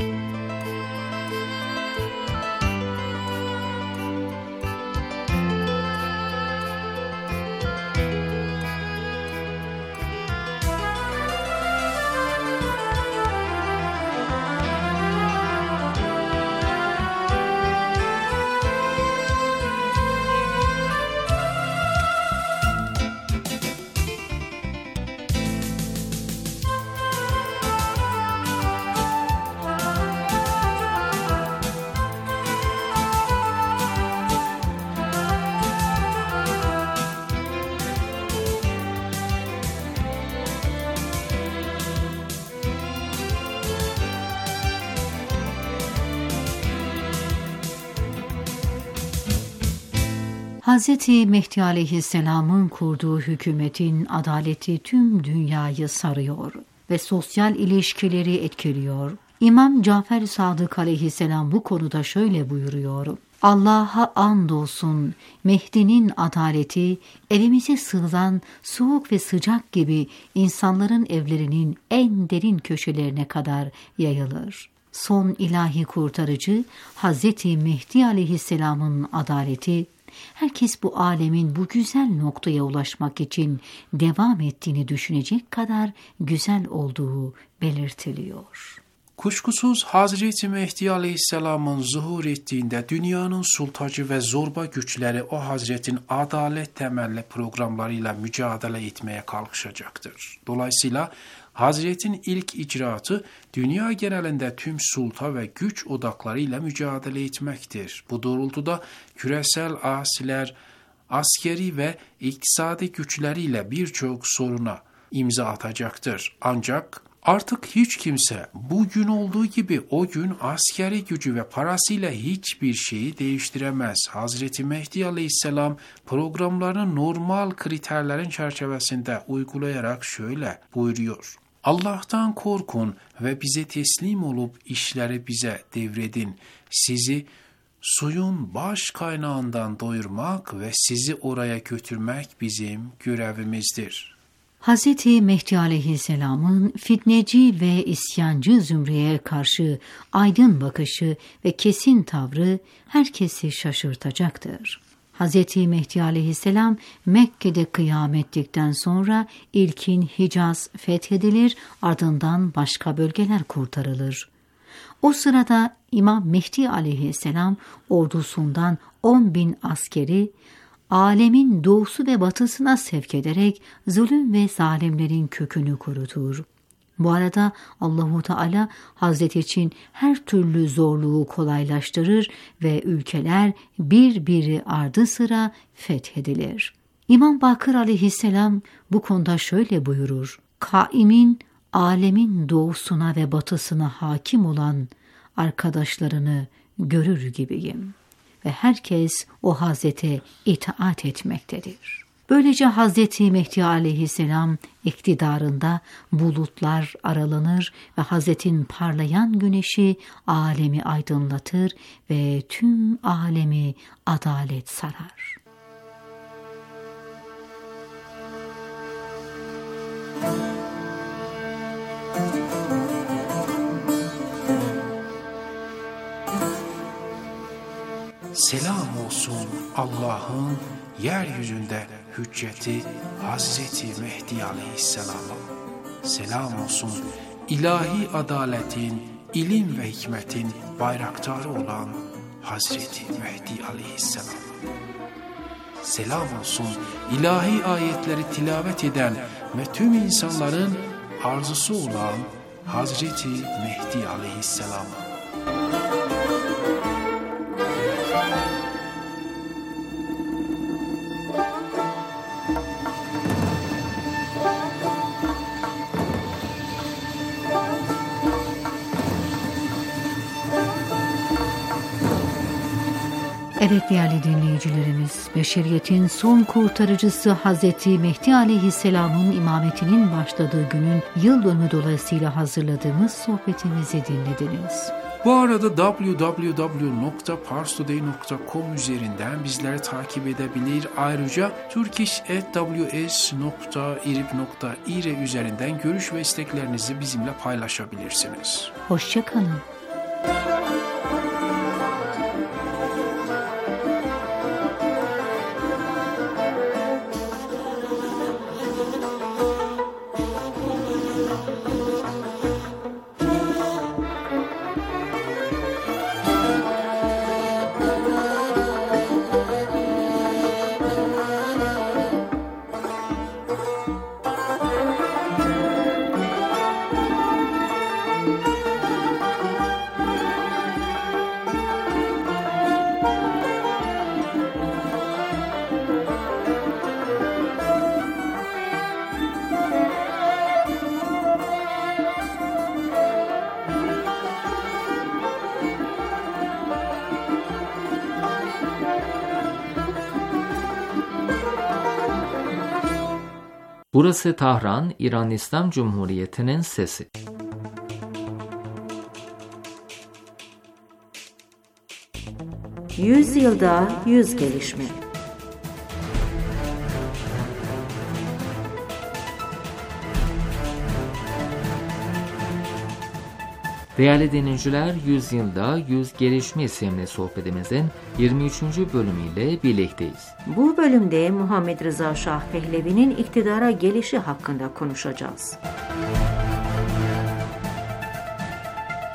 [SPEAKER 4] Hz. Mehdi aleyhisselamın kurduğu hükümetin adaleti tüm dünyayı sarıyor ve sosyal ilişkileri etkiliyor. İmam Cafer Sadık aleyhisselam bu konuda şöyle buyuruyor: Allah'a andolsun Mehdi'nin adaleti evimize sığınan soğuk ve sıcak gibi insanların evlerinin en derin köşelerine kadar yayılır. Son ilahi kurtarıcı Hz. Mehdi aleyhisselamın adaleti, herkes bu alemin bu güzel noktaya ulaşmak için devam ettiğini düşünecek kadar güzel olduğu belirtiliyor.
[SPEAKER 5] Kuşkusuz Hazreti Mehdi Aleyhisselam'ın zuhur ettiğinde dünyanın sultacı ve zorba güçleri o Hazretin adalet temelli programlarıyla mücadele etmeye kalkışacaktır. Dolayısıyla Hazretin ilk icraatı dünya genelinde tüm sulta ve güç odaklarıyla mücadele etmektir. Bu doğrultuda küresel asiler, askeri ve iktisadi güçleriyle birçok soruna imza atacaktır. Ancak artık hiç kimse bugün olduğu gibi o gün askeri gücü ve parasıyla hiçbir şeyi değiştiremez. Hazreti Mehdi Aleyhisselam programlarını normal kriterlerin çerçevesinde uygulayarak şöyle buyuruyor. Allah'tan korkun ve bize teslim olup işleri bize devredin. Sizi suyun baş kaynağından doyurmak ve sizi oraya götürmek bizim görevimizdir.
[SPEAKER 4] Hz. Mehdi Aleyhisselam'ın fitneci ve isyancı zümreye karşı aydın bakışı ve kesin tavrı herkesi şaşırtacaktır. Hz. Mehdi Aleyhisselam Mekke'de kıyam ettikten sonra ilkin Hicaz fethedilir, ardından başka bölgeler kurtarılır. O sırada İmam Mehdi Aleyhisselam ordusundan on bin askeri alemin doğusu ve batısına sevk ederek zulüm ve zalimlerin kökünü kurutur. Bu arada Allahu Teala Hazreti için her türlü zorluğu kolaylaştırır ve ülkeler birbiri ardı sıra fethedilir. İmam Bakır Aleyhisselam bu konuda şöyle buyurur: Kaimin alemin doğusuna ve batısına hakim olan arkadaşlarını görür gibiyim ve herkes o Hazrete itaat etmektedir. Böylece Hazreti Mehdi Aleyhisselam iktidarında bulutlar aralanır ve Hazretin parlayan güneşi alemi aydınlatır ve tüm alemi adalet sarar.
[SPEAKER 5] Selam olsun Allah'ın yeryüzünde hücceti Hazreti Mehdi Aleyhisselam'a. Selam olsun ilahi adaletin, ilim ve hikmetin bayraktarı olan Hazreti Mehdi Aleyhisselam'a. Selam olsun ilahi ayetleri tilavet eden ve tüm insanların arzusu olan Hazreti Mehdi Aleyhisselam'a.
[SPEAKER 4] Evet değerli dinleyicilerimiz, beşeriyetin son kurtarıcısı Hazreti Mehdi Aleyhisselam'ın imametinin başladığı günün yıl dönümü dolayısıyla hazırladığımız sohbetimizi dinlediniz.
[SPEAKER 5] Bu arada double-u double-u double-u nokta pars today nokta com üzerinden bizleri takip edebilir. Ayrıca turkish at w s nokta irib nokta i r üzerinden görüş ve isteklerinizi bizimle paylaşabilirsiniz.
[SPEAKER 4] Hoşça kalın.
[SPEAKER 1] Burası Tahran, İran İslam Cumhuriyeti'nin sesi.
[SPEAKER 2] Yüz yılda yüz gelişme.
[SPEAKER 1] Değerli dinleyiciler, Yüzyılda Yüz Gelişme isimli sohbetimizin yirmi üçüncü bölümüyle birlikteyiz.
[SPEAKER 2] Bu bölümde Muhammed Rıza Şah Pehlevi'nin iktidara gelişi hakkında konuşacağız.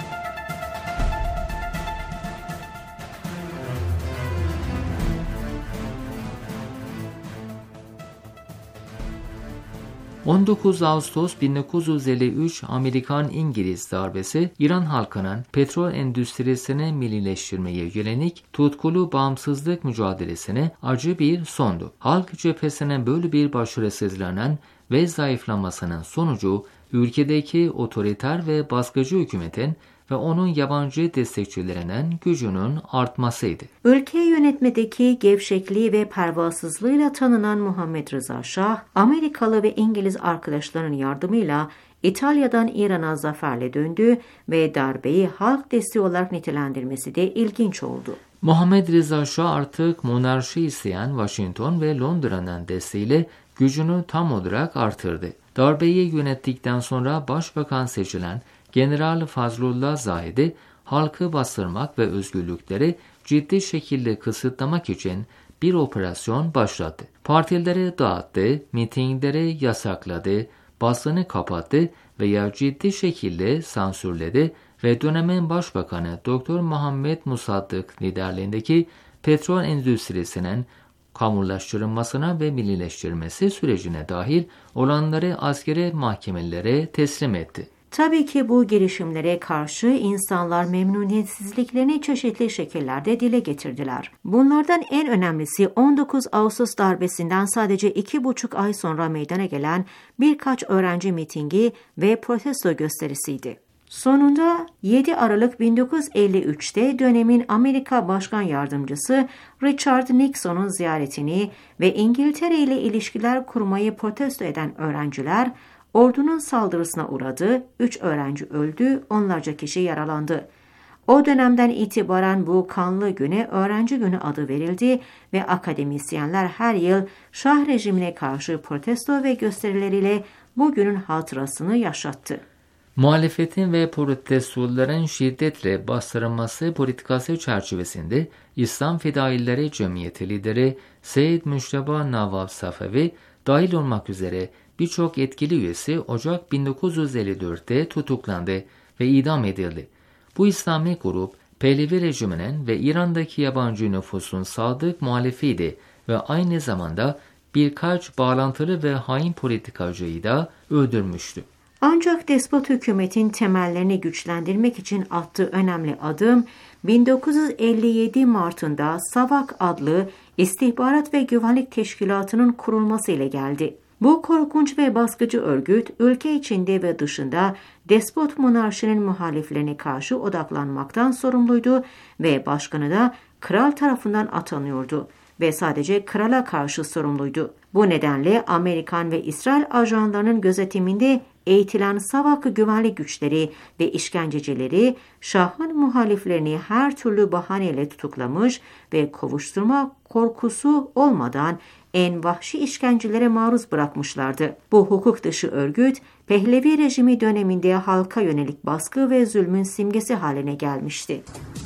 [SPEAKER 1] on dokuz Ağustos bin dokuz yüz elli üç Amerikan-İngiliz darbesi, İran halkının petrol endüstrisini millileştirmeye yönelik tutkulu bağımsızlık mücadelesine acı bir sondu. Halk cephesinin böyle bir başarısızlığının ve zayıflamasının sonucu, ülkedeki otoriter ve baskıcı hükümetin ve onun yabancı destekçilerinin gücünün artmasıydı.
[SPEAKER 2] Ülkeyi yönetmedeki gevşekliği ve pervasızlığıyla tanınan Muhammed Rıza Şah, Amerikalı ve İngiliz arkadaşlarının yardımıyla İtalya'dan İran'a zaferle döndü ve darbeyi halk desteği olarak nitelendirmesi de ilginç oldu.
[SPEAKER 1] Muhammed Rıza Şah artık monarşi isteyen Washington ve Londra'nın desteğiyle gücünü tam olarak artırdı. Darbeyi yönettikten sonra başbakan seçilen General Fazlullah Zahidi, halkı bastırmak ve özgürlükleri ciddi şekilde kısıtlamak için bir operasyon başlattı. Partileri dağıttı, mitingleri yasakladı, basını kapattı veya ciddi şekilde sansürledi ve dönemin başbakanı Doktor Muhammed Musaddık liderliğindeki petrol endüstrisinin kamulaştırılmasına ve millileştirilmesi sürecine dahil olanları askeri mahkemelere teslim etti.
[SPEAKER 2] Tabii ki bu girişimlere karşı insanlar memnuniyetsizliklerini çeşitli şekillerde dile getirdiler. Bunlardan en önemlisi on dokuz Ağustos darbesinden sadece iki buçuk ay sonra meydana gelen birkaç öğrenci mitingi ve protesto gösterisiydi. Sonunda yedi Aralık bin dokuz yüz elli üçte dönemin Amerika Başkan Yardımcısı Richard Nixon'un ziyaretini ve İngiltere ile ilişkiler kurmayı protesto eden öğrenciler ordunun saldırısına uğradı, üç öğrenci öldü, onlarca kişi yaralandı. O dönemden itibaren bu kanlı güne Öğrenci Günü adı verildi ve akademisyenler her yıl Şah rejimine karşı protesto ve gösterileriyle bu günün hatırasını yaşattı.
[SPEAKER 1] Muhalefetin ve protestoların şiddetle bastırılması politikası çerçevesinde İslam Fedaileri Cemiyeti lideri Seyyid Müşteba Navab Safevi dahil olmak üzere birçok etkili üyesi Ocak bin dokuz yüz elli dörtte tutuklandı ve idam edildi. Bu İslami grup, Pehlevi rejiminin ve İran'daki yabancı nüfusun sadık muhalifiydi ve aynı zamanda birkaç bağlantılı ve hain politikacıyı da öldürmüştü.
[SPEAKER 2] Ancak despot hükümetin temellerini güçlendirmek için attığı önemli adım bin dokuz yüz elli yedi Mart'ında SAVAK adlı İstihbarat ve Güvenlik Teşkilatı'nın kurulması ile geldi. Bu korkunç ve baskıcı örgüt ülke içinde ve dışında despot monarşinin muhaliflerine karşı odaklanmaktan sorumluydu ve başkanı da kral tarafından atanıyordu ve sadece krala karşı sorumluydu. Bu nedenle Amerikan ve İsrail ajanlarının gözetiminde eğitilen SAVAK güvenlik güçleri ve işkencecileri Şah'ın muhaliflerini her türlü bahaneyle tutuklamış ve kovuşturma korkusu olmadan en vahşi işkencelere maruz bırakmışlardı. Bu hukuk dışı örgüt, Pehlevi rejimi döneminde halka yönelik baskı ve zulmün simgesi haline gelmişti.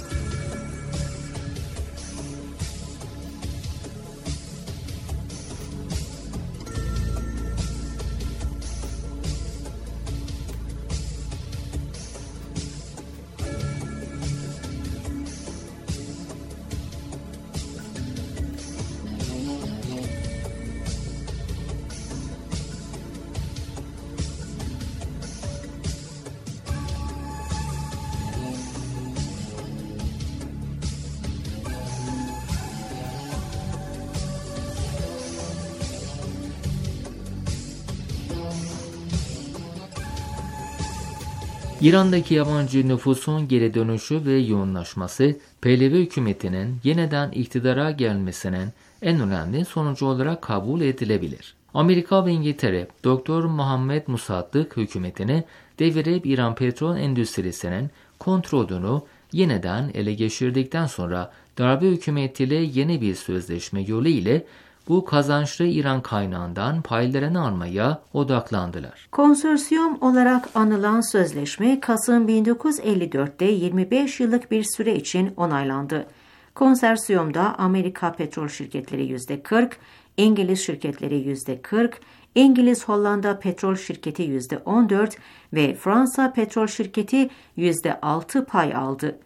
[SPEAKER 1] İran'daki yabancı nüfusun geri dönüşü ve yoğunlaşması, Pehlevi hükümetinin yeniden iktidara gelmesinin en önemli sonucu olarak kabul edilebilir. Amerika ve İngiltere, Doktor Muhammed Musaddık hükümetini devirip İran petrol endüstrisinin kontrolünü yeniden ele geçirdikten sonra darbe hükümetiyle yeni bir sözleşme yolu ile bu kazançlı İran kaynağından paylarını almaya odaklandılar.
[SPEAKER 2] Konsorsiyum olarak anılan sözleşme Kasım bin dokuz yüz elli dörtte yirmi beş yıllık bir süre için onaylandı. Konsorsiyumda Amerika petrol şirketleri yüzde kırk, İngiliz şirketleri yüzde kırk, İngiliz Hollanda petrol şirketi yüzde on dört ve Fransa petrol şirketi yüzde altı pay aldı.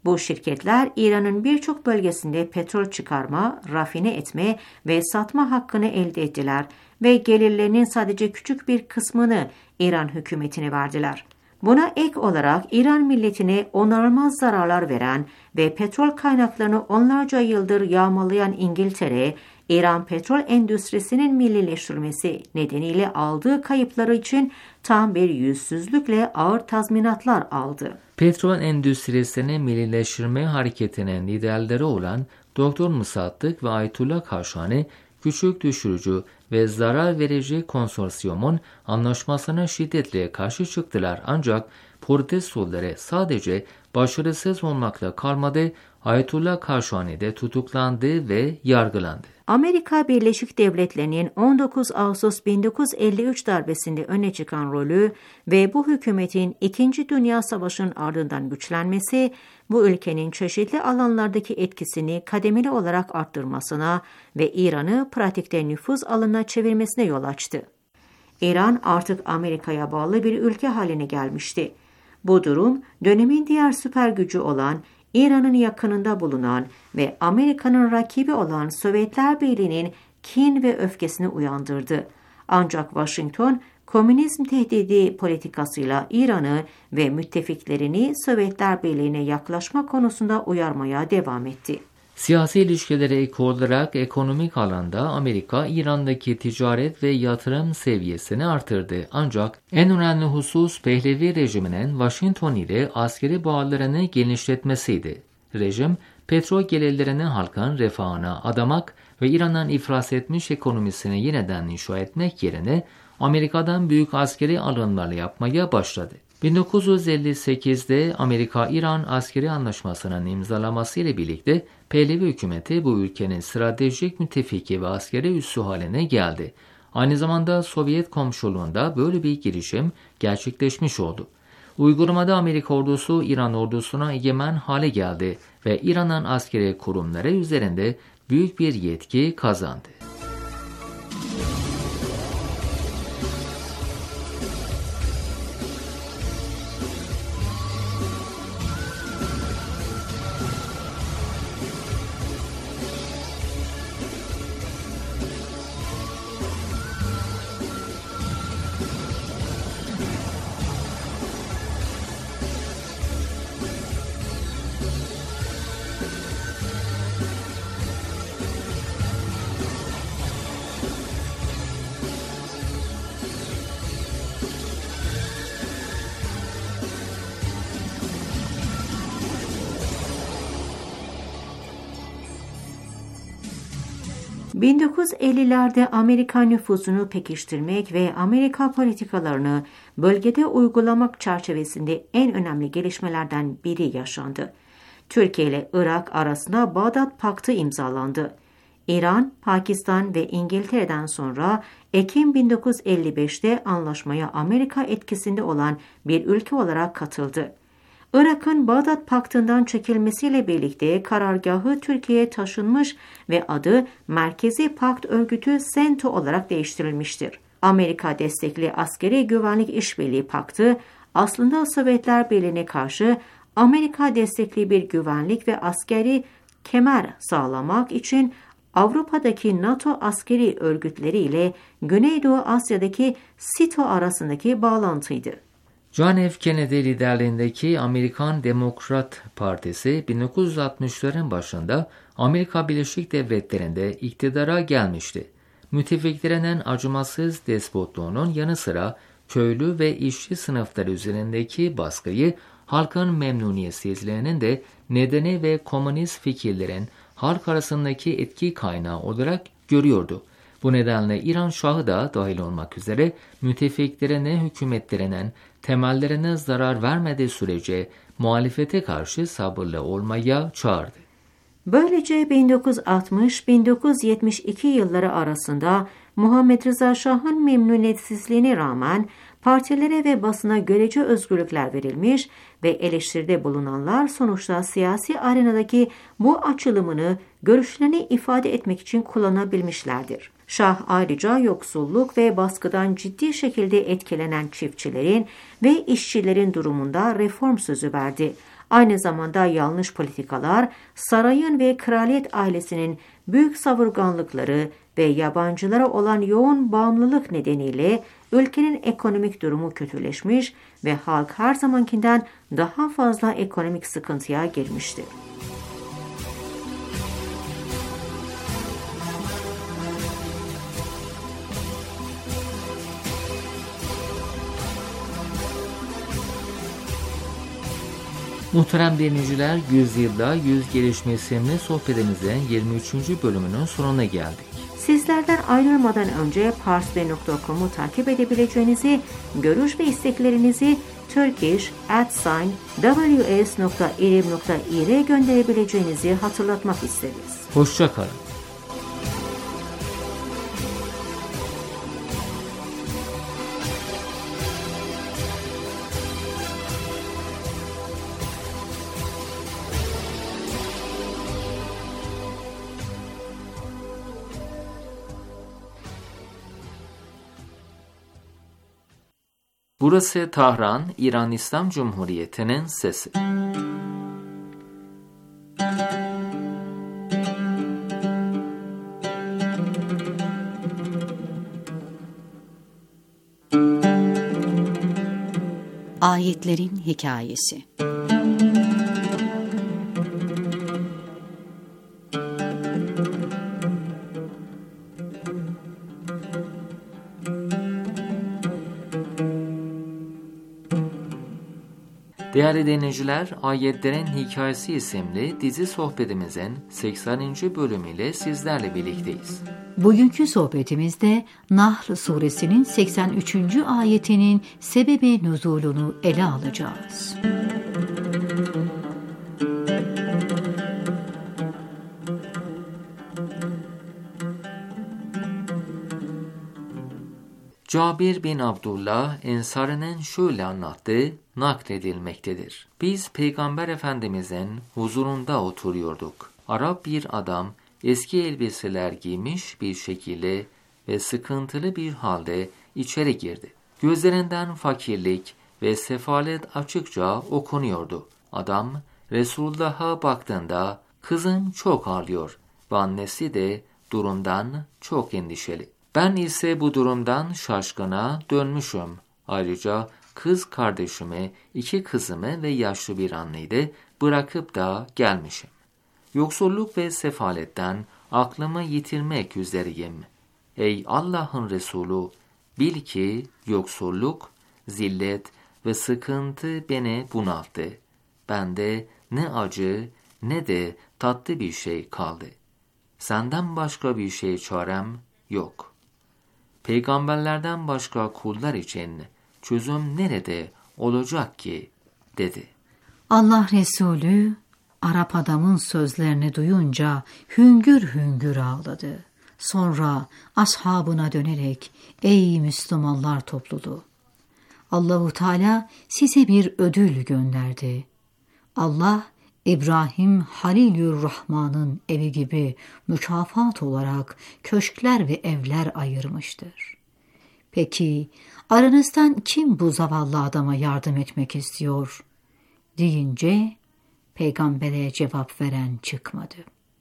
[SPEAKER 2] Bu şirketler İran'ın birçok bölgesinde petrol çıkarma, rafine etme ve satma hakkını elde ettiler ve gelirlerinin sadece küçük bir kısmını İran hükümetine verdiler. Buna ek olarak İran milletine onarılmaz zararlar veren ve petrol kaynaklarını onlarca yıldır yağmalayan İngiltere, İran petrol endüstrisinin millileştirilmesi nedeniyle aldığı kayıpları için tam bir yüzsüzlükle ağır tazminatlar aldı.
[SPEAKER 1] Petrol endüstrisini millileştirme hareketinin liderleri olan Doktor Mısaddık ve Ayetullah Kaşani, küçük düşürücü ve zarar verici konsorsiyumun anlaşmasına şiddetle karşı çıktılar, ancak protestoları sadece başarısız olmakla kalmadı, Ayetullah Kaşani de tutuklandı ve yargılandı.
[SPEAKER 2] Amerika Birleşik Devletleri'nin on dokuz Ağustos bin dokuz yüz elli üç darbesinde öne çıkan rolü ve bu hükümetin İkinci Dünya Savaşı'nın ardından güçlenmesi, bu ülkenin çeşitli alanlardaki etkisini kademeli olarak arttırmasına ve İran'ı pratikte nüfuz alanına çevirmesine yol açtı. İran artık Amerika'ya bağlı bir ülke haline gelmişti. Bu durum, dönemin diğer süper gücü olan İran'ın yakınında bulunan ve Amerika'nın rakibi olan Sovyetler Birliği'nin kin ve öfkesini uyandırdı. Ancak Washington, komünizm tehdidi politikasıyla İran'ı ve müttefiklerini Sovyetler Birliği'ne yaklaşma konusunda uyarmaya devam etti.
[SPEAKER 1] Siyasi ilişkilere ek olarak ekonomik alanda Amerika, İran'daki ticaret ve yatırım seviyesini artırdı. Ancak en önemli husus Pehlevi rejiminin Washington ile askeri bağlarını genişletmesiydi. Rejim, petrol gelirlerini halkın refahına adamak ve İran'ın iflas etmiş ekonomisini yeniden inşa etmek yerine Amerika'dan büyük askeri alımlar yapmaya başladı. bin dokuz yüz elli sekizde Amerika-İran askeri anlaşmasının imzalaması ile birlikte Pehlevi hükümeti bu ülkenin stratejik müttefiki ve askeri üssü haline geldi. Aynı zamanda Sovyet komşuluğunda böyle bir girişim gerçekleşmiş oldu. Uygulamada Amerika ordusu İran ordusuna egemen hale geldi ve İran'ın askeri kurumları üzerinde büyük bir yetki kazandı.
[SPEAKER 2] bin dokuz yüz ellilerde Amerika nüfuzunu pekiştirmek ve Amerika politikalarını bölgede uygulamak çerçevesinde en önemli gelişmelerden biri yaşandı. Türkiye ile Irak arasında Bağdat Paktı imzalandı. İran, Pakistan ve İngiltere'den sonra Ekim bin dokuz yüz elli beşte anlaşmaya Amerika etkisinde olan bir ülke olarak katıldı. Irak'ın Bağdat Paktı'ndan çekilmesiyle birlikte karargahı Türkiye'ye taşınmış ve adı Merkezi Pakt Örgütü SENTO olarak değiştirilmiştir. Amerika destekli askeri güvenlik işbirliği paktı aslında Sovyetler Birliği'ne karşı Amerika destekli bir güvenlik ve askeri kemer sağlamak için Avrupa'daki NATO askeri örgütleri ile Güneydoğu Asya'daki SİTO arasındaki bağlantıydı.
[SPEAKER 1] John F. Kennedy liderliğindeki Amerikan Demokrat Partisi bin dokuz yüz altmışların başında Amerika Birleşik Devletleri'nde iktidara gelmişti. Müttefiklerinin acımasız despotluğunun yanı sıra köylü ve işçi sınıfları üzerindeki baskıyı halkın memnuniyetsizliğinin de nedeni ve komünist fikirlerin halk arasındaki etki kaynağı olarak görüyordu. Bu nedenle İran Şahı da dahil olmak üzere müttefiklerine hükümetlerinin temellerine zarar vermediği sürece muhalefete karşı sabırlı olmaya çağırdı.
[SPEAKER 2] Böylece bin dokuz yüz altmış - bin dokuz yüz yetmiş iki yılları arasında Muhammed Rıza Şah'ın memnuniyetsizliğine rağmen partilere ve basına görece özgürlükler verilmiş ve eleştiride bulunanlar sonuçta siyasi arenadaki bu açılımını görüşlerini ifade etmek için kullanabilmişlerdir. Şah ayrıca yoksulluk ve baskıdan ciddi şekilde etkilenen çiftçilerin ve işçilerin durumunda reform sözü verdi. Aynı zamanda yanlış politikalar, sarayın ve kraliyet ailesinin büyük savurganlıkları ve yabancılara olan yoğun bağımlılık nedeniyle ülkenin ekonomik durumu kötüleşmiş ve halk her zamankinden daha fazla ekonomik sıkıntıya girmiştir.
[SPEAKER 1] Muhterem dinleyiciler, Yüzyılda Yüz gelişmesinde sohbetimizin yirmi üçüncü bölümünün sonuna geldik.
[SPEAKER 2] Sizlerden ayrılmadan önce parsbey nokta com'u takip edebileceğinizi, görüş ve isteklerinizi turkish at sign w s nokta ilim nokta i r gönderebileceğinizi hatırlatmak isteriz.
[SPEAKER 1] Hoşça kalın. Burası Tahran, İran İslam Cumhuriyeti'nin sesi.
[SPEAKER 4] Ayetlerin Hikayesi.
[SPEAKER 1] Değerli dinleyiciler, Ayetlerin Hikayesi isimli dizi sohbetimizin sekseninci bölümüyle sizlerle birlikteyiz.
[SPEAKER 4] Bugünkü sohbetimizde Nahl suresinin seksen üçüncü ayetinin sebebi nüzulunu ele alacağız.
[SPEAKER 1] Cabir bin Abdullah Ensari'nin şöyle anlattığı nakledilmektedir. Biz Peygamber Efendimizin huzurunda oturuyorduk. Arap bir adam eski elbiseler giymiş bir şekilde ve sıkıntılı bir halde içeri girdi. Gözlerinden fakirlik ve sefalet açıkça okunuyordu. Adam Resulullah'a baktığında kızım çok ağlıyor ve annesi de durumdan çok endişeli. Ben ise bu durumdan şaşkına dönmüşüm. Ayrıca kız kardeşimi, iki kızımı ve yaşlı bir anneyi de bırakıp da gelmişim. Yoksulluk ve sefaletten aklımı yitirmek üzereyim. Ey Allah'ın Resulü, bil ki yoksulluk, zillet ve sıkıntı beni bunalttı. Bende ne acı ne de tatlı bir şey kaldı. Senden başka bir şey çarem yok. Peygamberlerden başka kullar için çözüm nerede olacak ki? dedi.
[SPEAKER 4] Allah Resulü Arap adamın sözlerini duyunca hüngür hüngür ağladı. Sonra ashabına dönerek ey Müslümanlar topluluğu, Allahu Teala size bir ödül gönderdi. Allah İbrahim Halilur-Rahman'ın evi gibi mükafat olarak köşkler ve evler ayırmıştır. Peki aranızdan kim bu zavallı adama yardım etmek istiyor? Deyince peygambere cevap veren çıkmadı.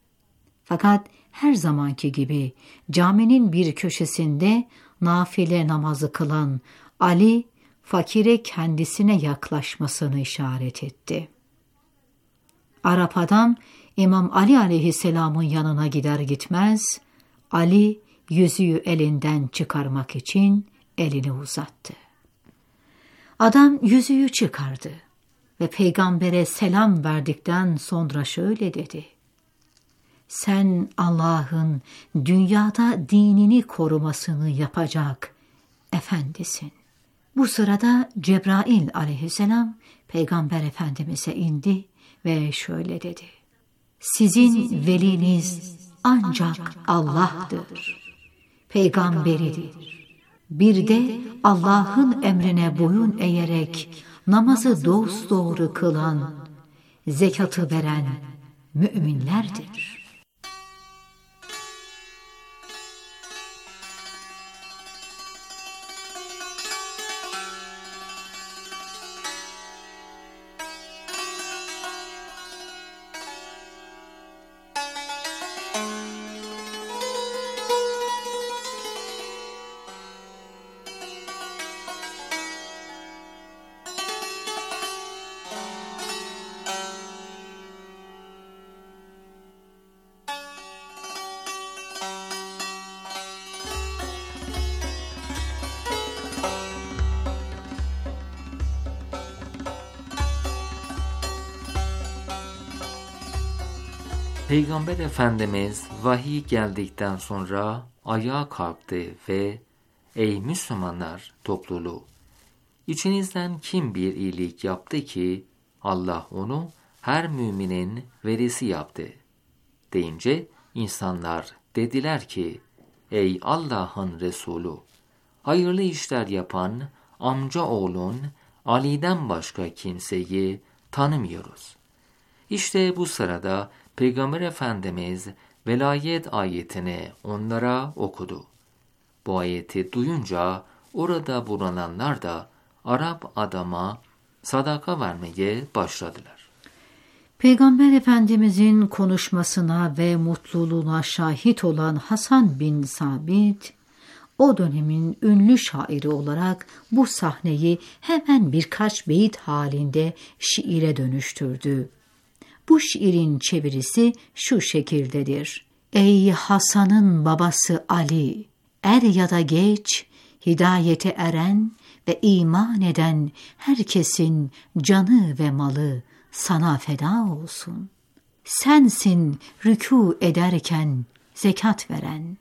[SPEAKER 4] Fakat her zamanki gibi caminin bir köşesinde nafile namazı kılan Ali, fakire kendisine yaklaşmasını işaret etti. Arap adam İmam Ali aleyhisselamın yanına gider gitmez, Ali yüzüğü elinden çıkarmak için elini uzattı. Adam yüzüğü çıkardı ve peygambere selam verdikten sonra şöyle dedi: Sen Allah'ın dünyada dinini korumasını yapacak efendisin. Bu sırada Cebrail aleyhisselam Peygamber Efendimiz'e indi ve şöyle dedi: Sizin veliniz ancak Allah'tır, peygamberidir. Bir de Allah'ın emrine boyun eğerek namazı dosdoğru kılan, zekatı veren müminlerdir.
[SPEAKER 1] Peygamber Efendimiz vahiy geldikten sonra ayağa kalktı ve ey Müslümanlar topluluğu, İçinizden kim bir iyilik yaptı ki Allah onu her müminin velisi yaptı deyince insanlar dediler ki ey Allah'ın Resulü, hayırlı işler yapan amca oğlun Ali'den başka kimseyi tanımıyoruz. İşte bu sırada Peygamber Efendimiz velayet ayetini onlara okudu. Bu ayeti duyunca orada bulunanlar da Arap adama sadaka vermeye başladılar.
[SPEAKER 4] Peygamber Efendimizin konuşmasına ve mutluluğuna şahit olan Hasan bin Sabit, o dönemin ünlü şairi olarak bu sahneyi hemen birkaç beyit halinde şiire dönüştürdü. Bu şiirin çevirisi şu şekildedir. Ey Hasan'ın babası Ali, er ya da geç hidayete eren ve iman eden herkesin canı ve malı sana feda olsun. Sensin rükû ederken zekat veren.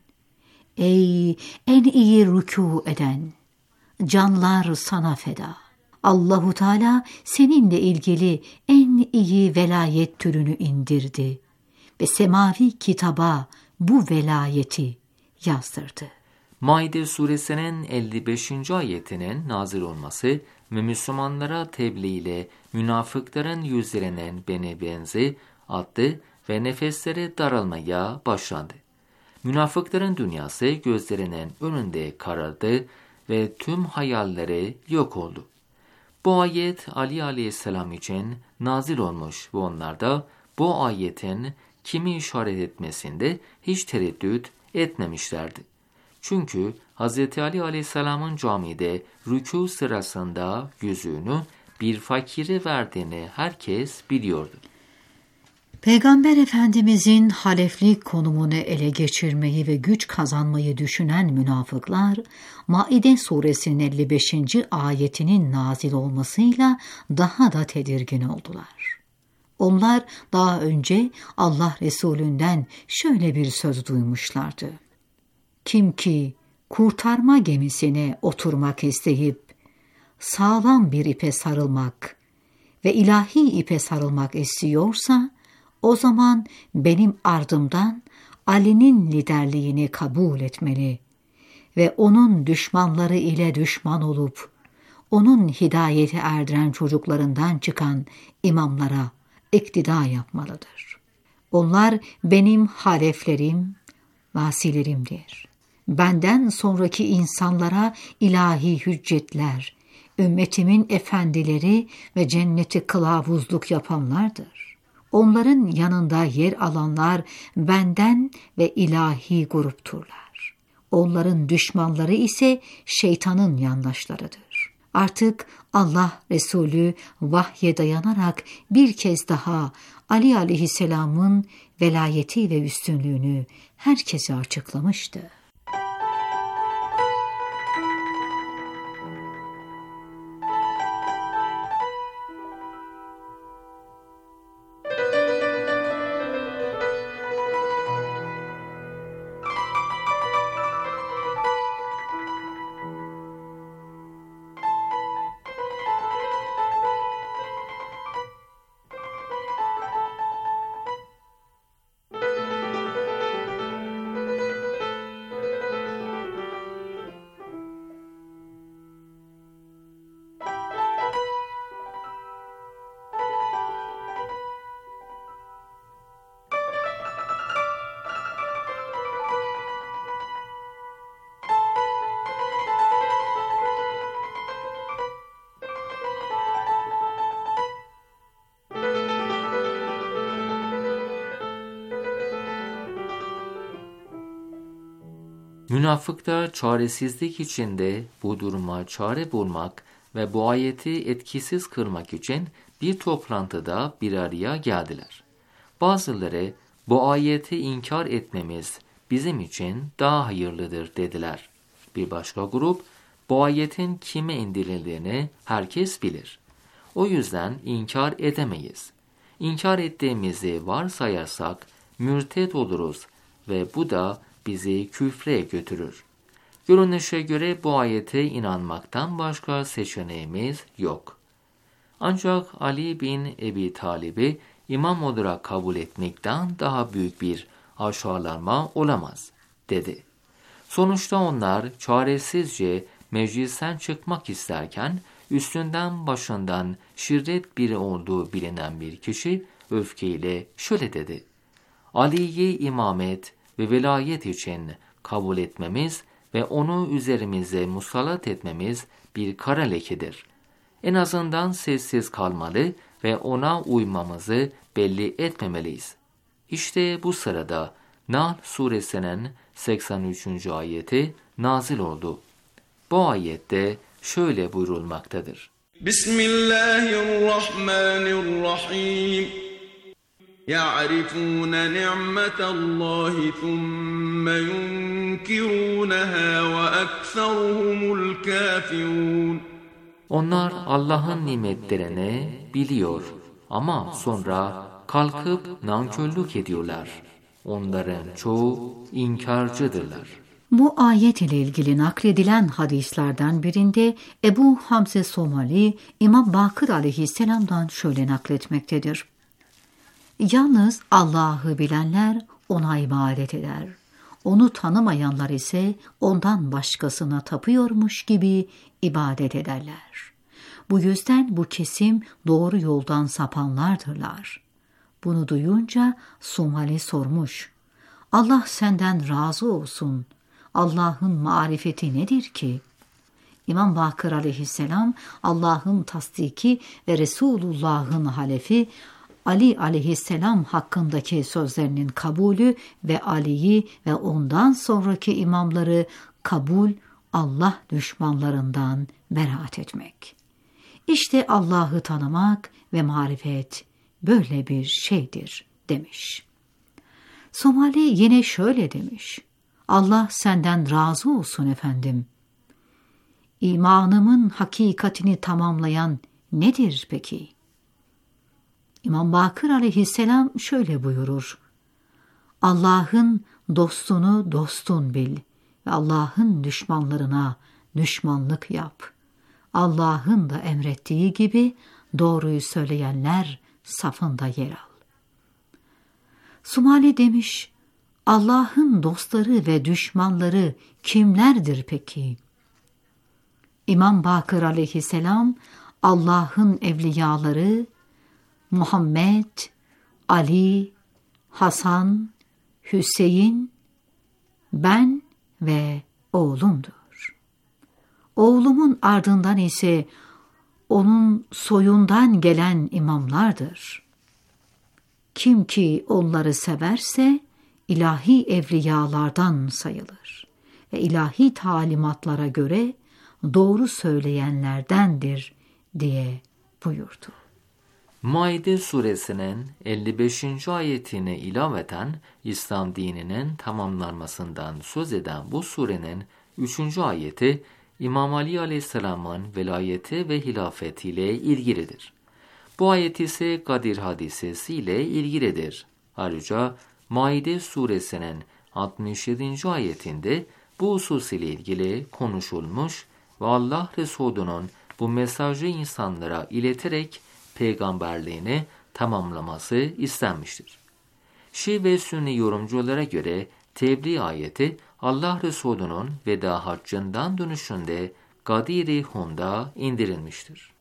[SPEAKER 4] Ey en iyi rükû eden, canlar sana feda. Allahu Teala seninle ilgili en iyi velayet türünü indirdi ve semavi kitaba bu velayeti yazdırdı.
[SPEAKER 1] Maide suresinin elli beşinci ayetinin nazil olması ve Müslümanlara tebliğ ile münafıkların yüzlerinin beni benzi attı ve nefesleri daralmaya başlandı. Münafıkların dünyası gözlerinin önünde karardı ve tüm hayalleri yok oldu. Bu ayet Ali aleyhisselam için nazil olmuş ve onlar da bu ayetin kimi işaret etmesinde hiç tereddüt etmemişlerdi. Çünkü Hz. Ali aleyhisselamın camide rükû sırasında yüzüğünü bir fakire verdiğini herkes biliyordu.
[SPEAKER 4] Peygamber Efendimizin haleflik konumunu ele geçirmeyi ve güç kazanmayı düşünen münafıklar, Maide suresinin elli beşinci ayetinin nazil olmasıyla daha da tedirgin oldular. Onlar daha önce Allah Resulünden şöyle bir söz duymuşlardı. Kim ki kurtarma gemisine oturmak isteyip sağlam bir ipe sarılmak ve ilahi ipe sarılmak istiyorsa, o zaman benim ardımdan Ali'nin liderliğini kabul etmeli ve onun düşmanları ile düşman olup, onun hidayete erdiren çocuklarından çıkan imamlara iktida yapmalıdır. Onlar benim haleflerim, vasilerimdir. Benden sonraki insanlara ilahi hüccetler, ümmetimin efendileri ve cenneti kılavuzluk yapanlardır. Onların yanında yer alanlar benden ve ilahi grupturlar. Onların düşmanları ise şeytanın yandaşlarıdır. Artık Allah Resulü vahye dayanarak bir kez daha Ali aleyhisselamın velayeti ve üstünlüğünü herkese açıklamıştı.
[SPEAKER 1] Münafıklar çaresizlik içinde bu duruma çare bulmak ve bu ayeti etkisiz kılmak için bir toplantıda bir araya geldiler. Bazıları bu ayeti inkar etmemiz bizim için daha hayırlıdır dediler. Bir başka grup bu ayetin kime indirildiğini herkes bilir. O yüzden inkar edemeyiz. İnkar ettiğimizi varsayarsak mürted oluruz ve bu da bizi küfre götürür. Görünüşe göre bu ayete inanmaktan başka seçeneğimiz yok. Ancak Ali bin Ebi Talib'i imam olarak kabul etmekten daha büyük bir aşağılanma olamaz, dedi. Sonuçta onlar çaresizce meclisten çıkmak isterken, üstünden başından şirret biri olduğu bilinen bir kişi öfkeyle şöyle dedi: Ali'yi imamet ve velayet için kabul etmemiz ve onu üzerimize musallat etmemiz bir kara lekedir. En azından sessiz kalmalı ve ona uymamızı belli etmemeliyiz. İşte bu sırada Nahl suresinin seksen üçüncü ayeti nazil oldu. Bu ayette şöyle buyurulmaktadır:
[SPEAKER 6] Bismillahirrahmanirrahim. يَعْرِفُونَ نِعْمَةَ اللّٰهِ ثُمَّ يُنْكِرُونَهَا وَأَكْثَرُهُمُ الْكَافِرُونَ.
[SPEAKER 1] Onlar Allah'ın nimetlerini biliyor ama sonra kalkıp nankörlük ediyorlar. Onların çoğu inkarcıdırlar.
[SPEAKER 4] Bu ayet ile ilgili nakledilen hadislerden birinde Ebu Hamze Somali, İmam Bakır aleyhisselam'dan şöyle nakletmektedir: Yalnız Allah'ı bilenler ona ibadet eder. Onu tanımayanlar ise ondan başkasına tapıyormuş gibi ibadet ederler. Bu yüzden bu kesim doğru yoldan sapanlardırlar. Bunu duyunca Somali sormuş: Allah senden razı olsun. Allah'ın marifeti nedir ki? İmam Bakır aleyhisselam Allah'ın tasdiki ve Resulullah'ın halefi Ali aleyhisselam hakkındaki sözlerinin kabulü ve Ali'yi ve ondan sonraki imamları kabul, Allah düşmanlarından beraat etmek. İşte Allah'ı tanımak ve marifet böyle bir şeydir demiş. Somali yine şöyle demiş: Allah senden razı olsun efendim. İmanımın hakikatini tamamlayan nedir peki? İmam Bakır aleyhisselam şöyle buyurur: Allah'ın dostunu dostun bil ve Allah'ın düşmanlarına düşmanlık yap. Allah'ın da emrettiği gibi doğruyu söyleyenler safında yer al. Somali demiş: Allah'ın dostları ve düşmanları kimlerdir peki? İmam Bakır aleyhisselam Allah'ın evliyaları Muhammed, Ali, Hasan, Hüseyin, ben ve oğlumdur. Oğlumun ardından ise onun soyundan gelen imamlardır. Kim ki onları severse ilahi evliyalardan sayılır ve ilahi talimatlara göre doğru söyleyenlerdendir diye buyurdu.
[SPEAKER 1] Maide suresinin elli beşinci ayetine ilaveten İslam dininin tamamlanmasından söz eden bu surenin üçüncü ayeti İmam Ali aleyhisselamın velayeti ve hilafetiyle ilgilidir. Bu ayet ise Kadir hadisesi ile ilgilidir. Ayrıca Maide suresinin altmış yedinci ayetinde bu husus ile ilgili konuşulmuş ve Allah Resulü'nün bu mesajı insanlara ileterek peygamberliğini tamamlaması istenmiştir. Şii ve Sünni yorumculara göre tebliğ ayeti Allah Resulü'nün veda haccından dönüşünde Gadir-i Hum'da indirilmiştir.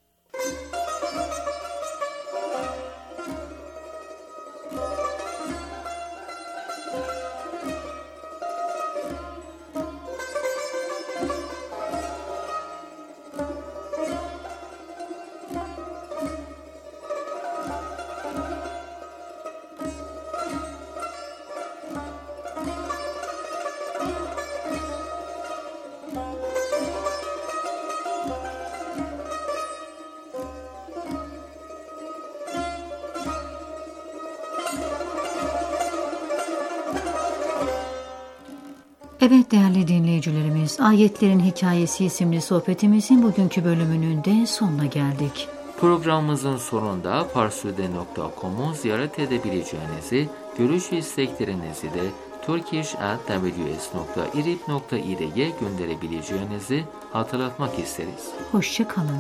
[SPEAKER 4] Evet değerli dinleyicilerimiz, Ayetlerin Hikayesi isimli sohbetimizin bugünkü bölümünün de sonuna geldik.
[SPEAKER 1] Programımızın sonunda parsude nokta com'u ziyaret edebileceğinizi, görüş ve isteklerinizi de turkish at w s nokta irib nokta i r'ye gönderebileceğinizi hatırlatmak isteriz.
[SPEAKER 4] Hoşça kalın.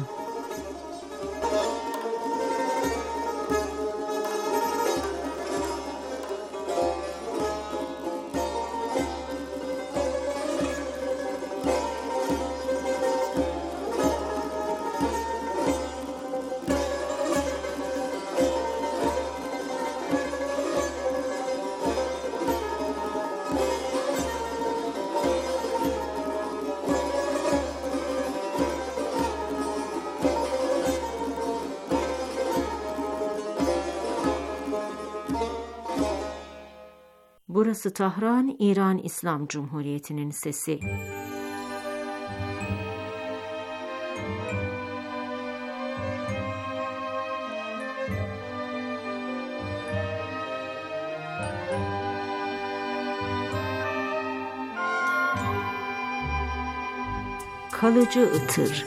[SPEAKER 2] Burası Tahran, İran İslam Cumhuriyeti'nin sesi. Kalıcı ıtır.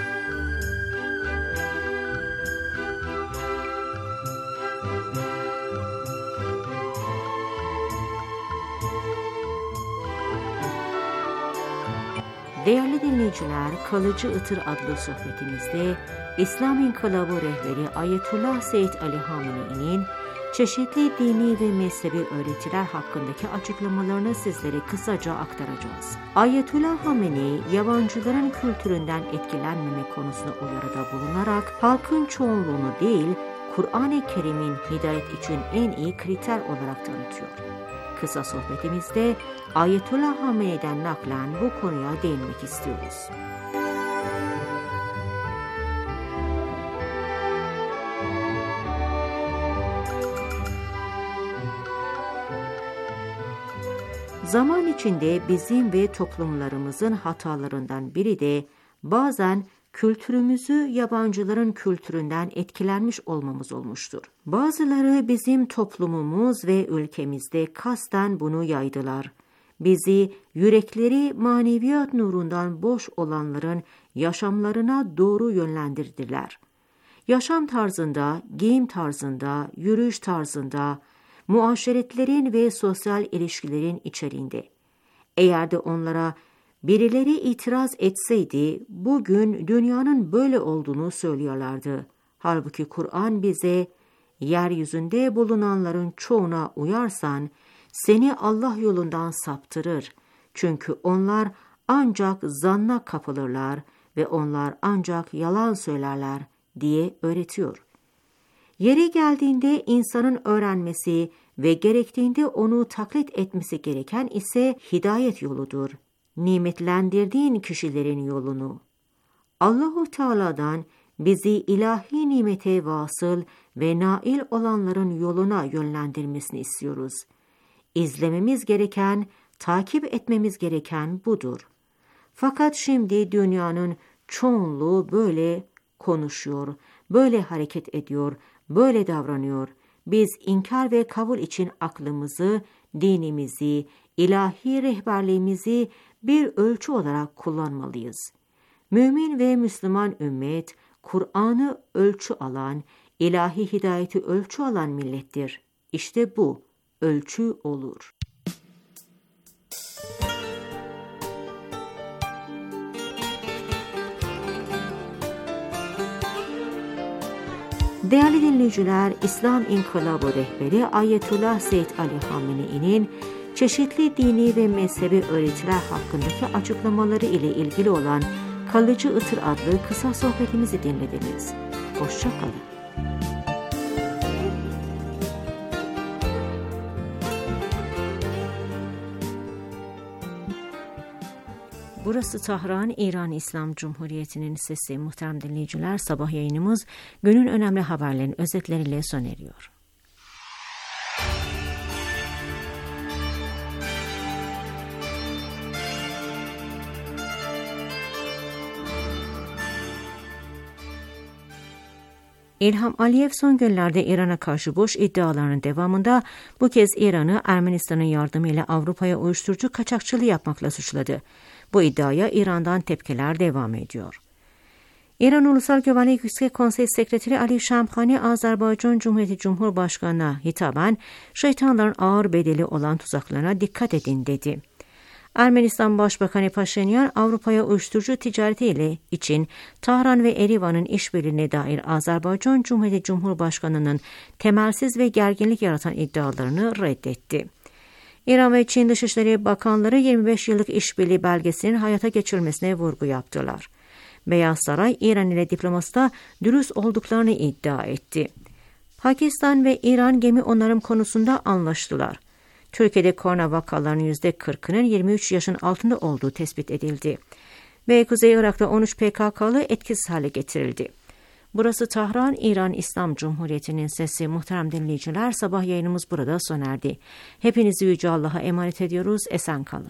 [SPEAKER 2] Değerli dinleyiciler, Kalıcı Itır adlı sohbetimizde İslam İnkılabı rehberi Ayetullah Seyyid Ali Hamenei'nin çeşitli dini ve mezhebi öğretiler hakkındaki açıklamalarını sizlere kısaca aktaracağız. Ayetullah Hamenei, yabancıların kültüründen etkilenmeme konusunda uyarıda bulunarak halkın çoğunluğunu değil, Kur'an-ı Kerim'in hidayet için en iyi kriter olarak tanıtıyor. Kısa sohbetimizde Ayetullah Hamenei'den naklen bu konuya değinmek istiyoruz. Zaman içinde bizim ve toplumlarımızın hatalarından biri de bazen kültürümüzü yabancıların kültüründen etkilenmiş olmamız olmuştur. Bazıları bizim toplumumuz ve ülkemizde kasten bunu yaydılar. Bizi yürekleri maneviyat nurundan boş olanların yaşamlarına doğru yönlendirdiler. Yaşam tarzında, giyim tarzında, yürüyüş tarzında, muaşeretlerin ve sosyal ilişkilerin içeriğinde. Eğer de onlara birileri itiraz etseydi, bugün dünyanın böyle olduğunu söylüyorlardı. Halbuki Kur'an bize, yeryüzünde bulunanların çoğuna uyarsan, seni Allah yolundan saptırır. Çünkü onlar ancak zanna kapılırlar ve onlar ancak yalan söylerler diye öğretiyor. Yeri geldiğinde insanın öğrenmesi ve gerektiğinde onu taklit etmesi gereken ise hidayet yoludur. Nimetlendirdiğin kişilerin yolunu. Allahu Teala'dan bizi ilahi nimete vasıl ve nail olanların yoluna yönlendirmesini istiyoruz. İzlememiz gereken, takip etmemiz gereken budur. Fakat şimdi dünyanın çoğunluğu böyle konuşuyor, böyle hareket ediyor, böyle davranıyor. Biz inkar ve kabul için aklımızı, dinimizi, ilahi rehberliğimizi bir ölçü olarak kullanmalıyız. Mümin ve Müslüman ümmet, Kur'an'ı ölçü alan, ilahi hidayeti ölçü alan millettir. İşte bu ölçü olur. Değerli dinleyiciler, İslam İnkılabı rehberi Ayetullah Seyyid Ali Hamenei'nin çeşitli dini ve mezhebi öğretiler hakkındaki açıklamaları ile ilgili olan Kalıcı Itır adlı kısa sohbetimizi dinlediniz. Hoşça kalın. Burası Tahran, İran İslam Cumhuriyeti'nin sesi. Muhterem dinleyiciler, sabah yayınımız günün önemli haberlerinin özetleriyle sona eriyor. İlham Aliyev son günlerde İran'a karşı boş iddialarının devamında bu kez İran'ı Ermenistan'ın yardımıyla Avrupa'ya uyuşturucu kaçakçılığı yapmakla suçladı. Bu iddiaya İran'dan tepkiler devam ediyor. İran Ulusal Güvenlik Yüksek Konseyi Sekreteri Ali Şamkhani, Azerbaycan Cumhuriyeti Cumhurbaşkanı'na hitaben şeytanların ağır bedeli olan tuzaklarına dikkat edin dedi. Ermenistan Başbakanı Paşinyan, Avrupa'ya uyuşturucu ticaretiyle için Tahran ve Erivan'ın işbirliğine dair Azerbaycan Cumhuriyeti Cumhurbaşkanı'nın temelsiz ve gerginlik yaratan iddialarını reddetti. İran ve Çin Dışişleri Bakanları yirmi beş yıllık işbirliği belgesinin hayata geçirilmesine vurgu yaptılar. Beyaz Saray, İran ile diplomasida dürüst olduklarını iddia etti. Pakistan ve İran gemi onarım konusunda anlaştılar. Türkiye'de korona vakalarının yüzde kırkının yirmi üç yaşın altında olduğu tespit edildi. Ve Kuzey Irak'ta on üç P K K'lı etkisiz hale getirildi. Burası Tahran, İran İslam Cumhuriyeti'nin sesi. Muhterem dinleyiciler, sabah yayınımız burada sona erdi. Hepinizi Yüce Allah'a emanet ediyoruz. Esen kalın.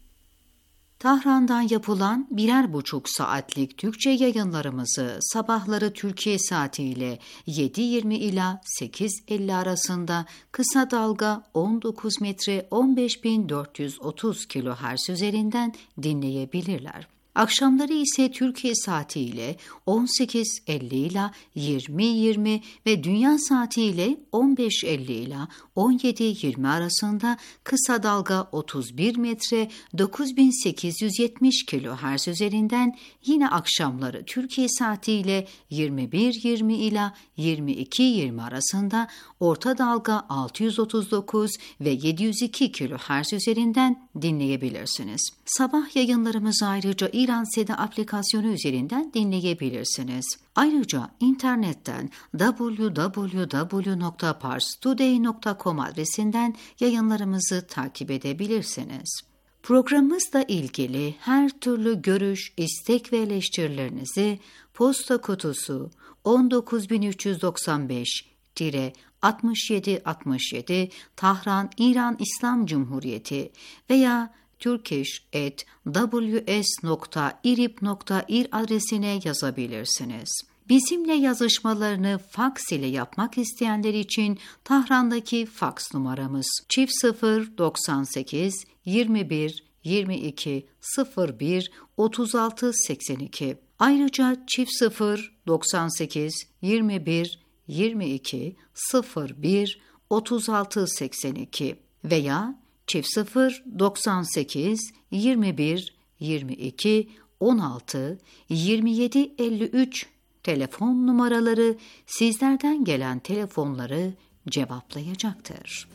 [SPEAKER 4] Tahran'dan yapılan birer buçuk saatlik Türkçe yayınlarımızı sabahları Türkiye saatiyle yedi yirmi ila sekiz elli arasında kısa dalga on dokuz metre on beş bin dört yüz otuz kilohertz üzerinden dinleyebilirler. Akşamları ise Türkiye saatiyle on sekiz elli ila yirmi yirmi ve dünya saatiyle on beş elli ila on yedi yirmi arasında kısa dalga otuz bir metre dokuz bin sekiz yüz yetmiş kilohertz üzerinden yine akşamları Türkiye saatiyle yirmi bir yirmi ila yirmi iki yirmi arasında orta dalga altı yüz otuz dokuz ve yedi yüz iki kilohertz üzerinden dinleyebilirsiniz. Sabah yayınlarımızı ayrıca İran Seda aplikasyonu üzerinden dinleyebilirsiniz. Ayrıca internetten double-u double-u double-u nokta pars today nokta com adresinden yayınlarımızı takip edebilirsiniz. Programımızla ilgili her türlü görüş, istek ve eleştirilerinizi posta kutusu on dokuz bin üç yüz doksan beş altmış yedi altmış yedi Tahran İran İslam Cumhuriyeti veya turkish at w s nokta irib nokta ir adresine yazabilirsiniz. Bizimle yazışmalarını faks ile yapmak isteyenler için Tahran'daki faks numaramız çift sıfır doksan sekiz yirmi bir yirmi iki sıfır bir otuz altı seksen iki. Ayrıca çift sıfır doksan sekiz yirmi bir yirmi iki sıfır bir otuz altı seksen iki veya çift sıfır doksan sekiz yirmi bir yirmi iki on altı yirmi yedi elli üç telefon numaraları sizlerden gelen telefonları cevaplayacaktır.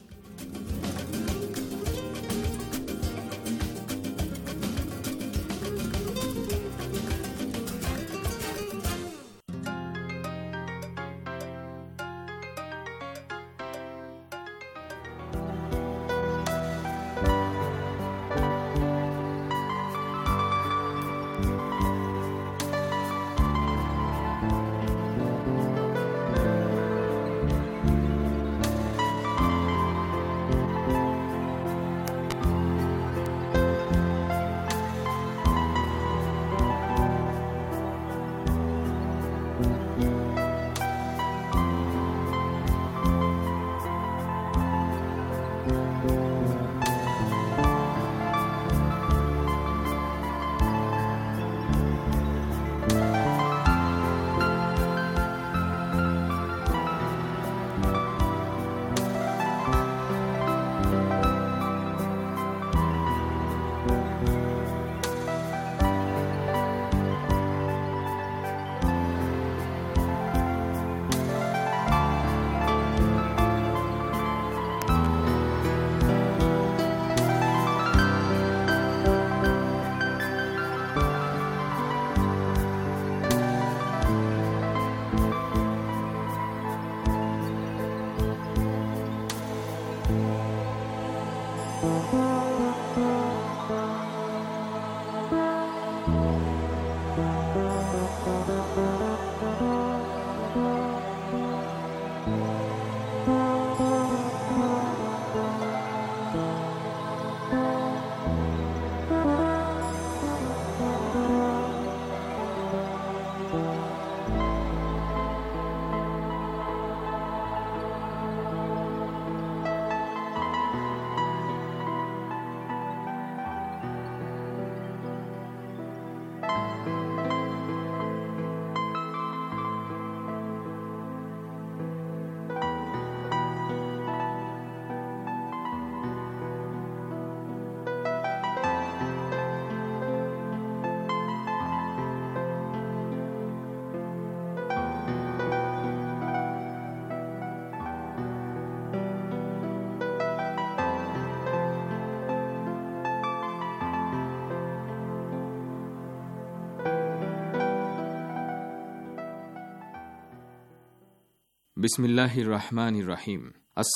[SPEAKER 1] Bismillahirrahmanirrahim.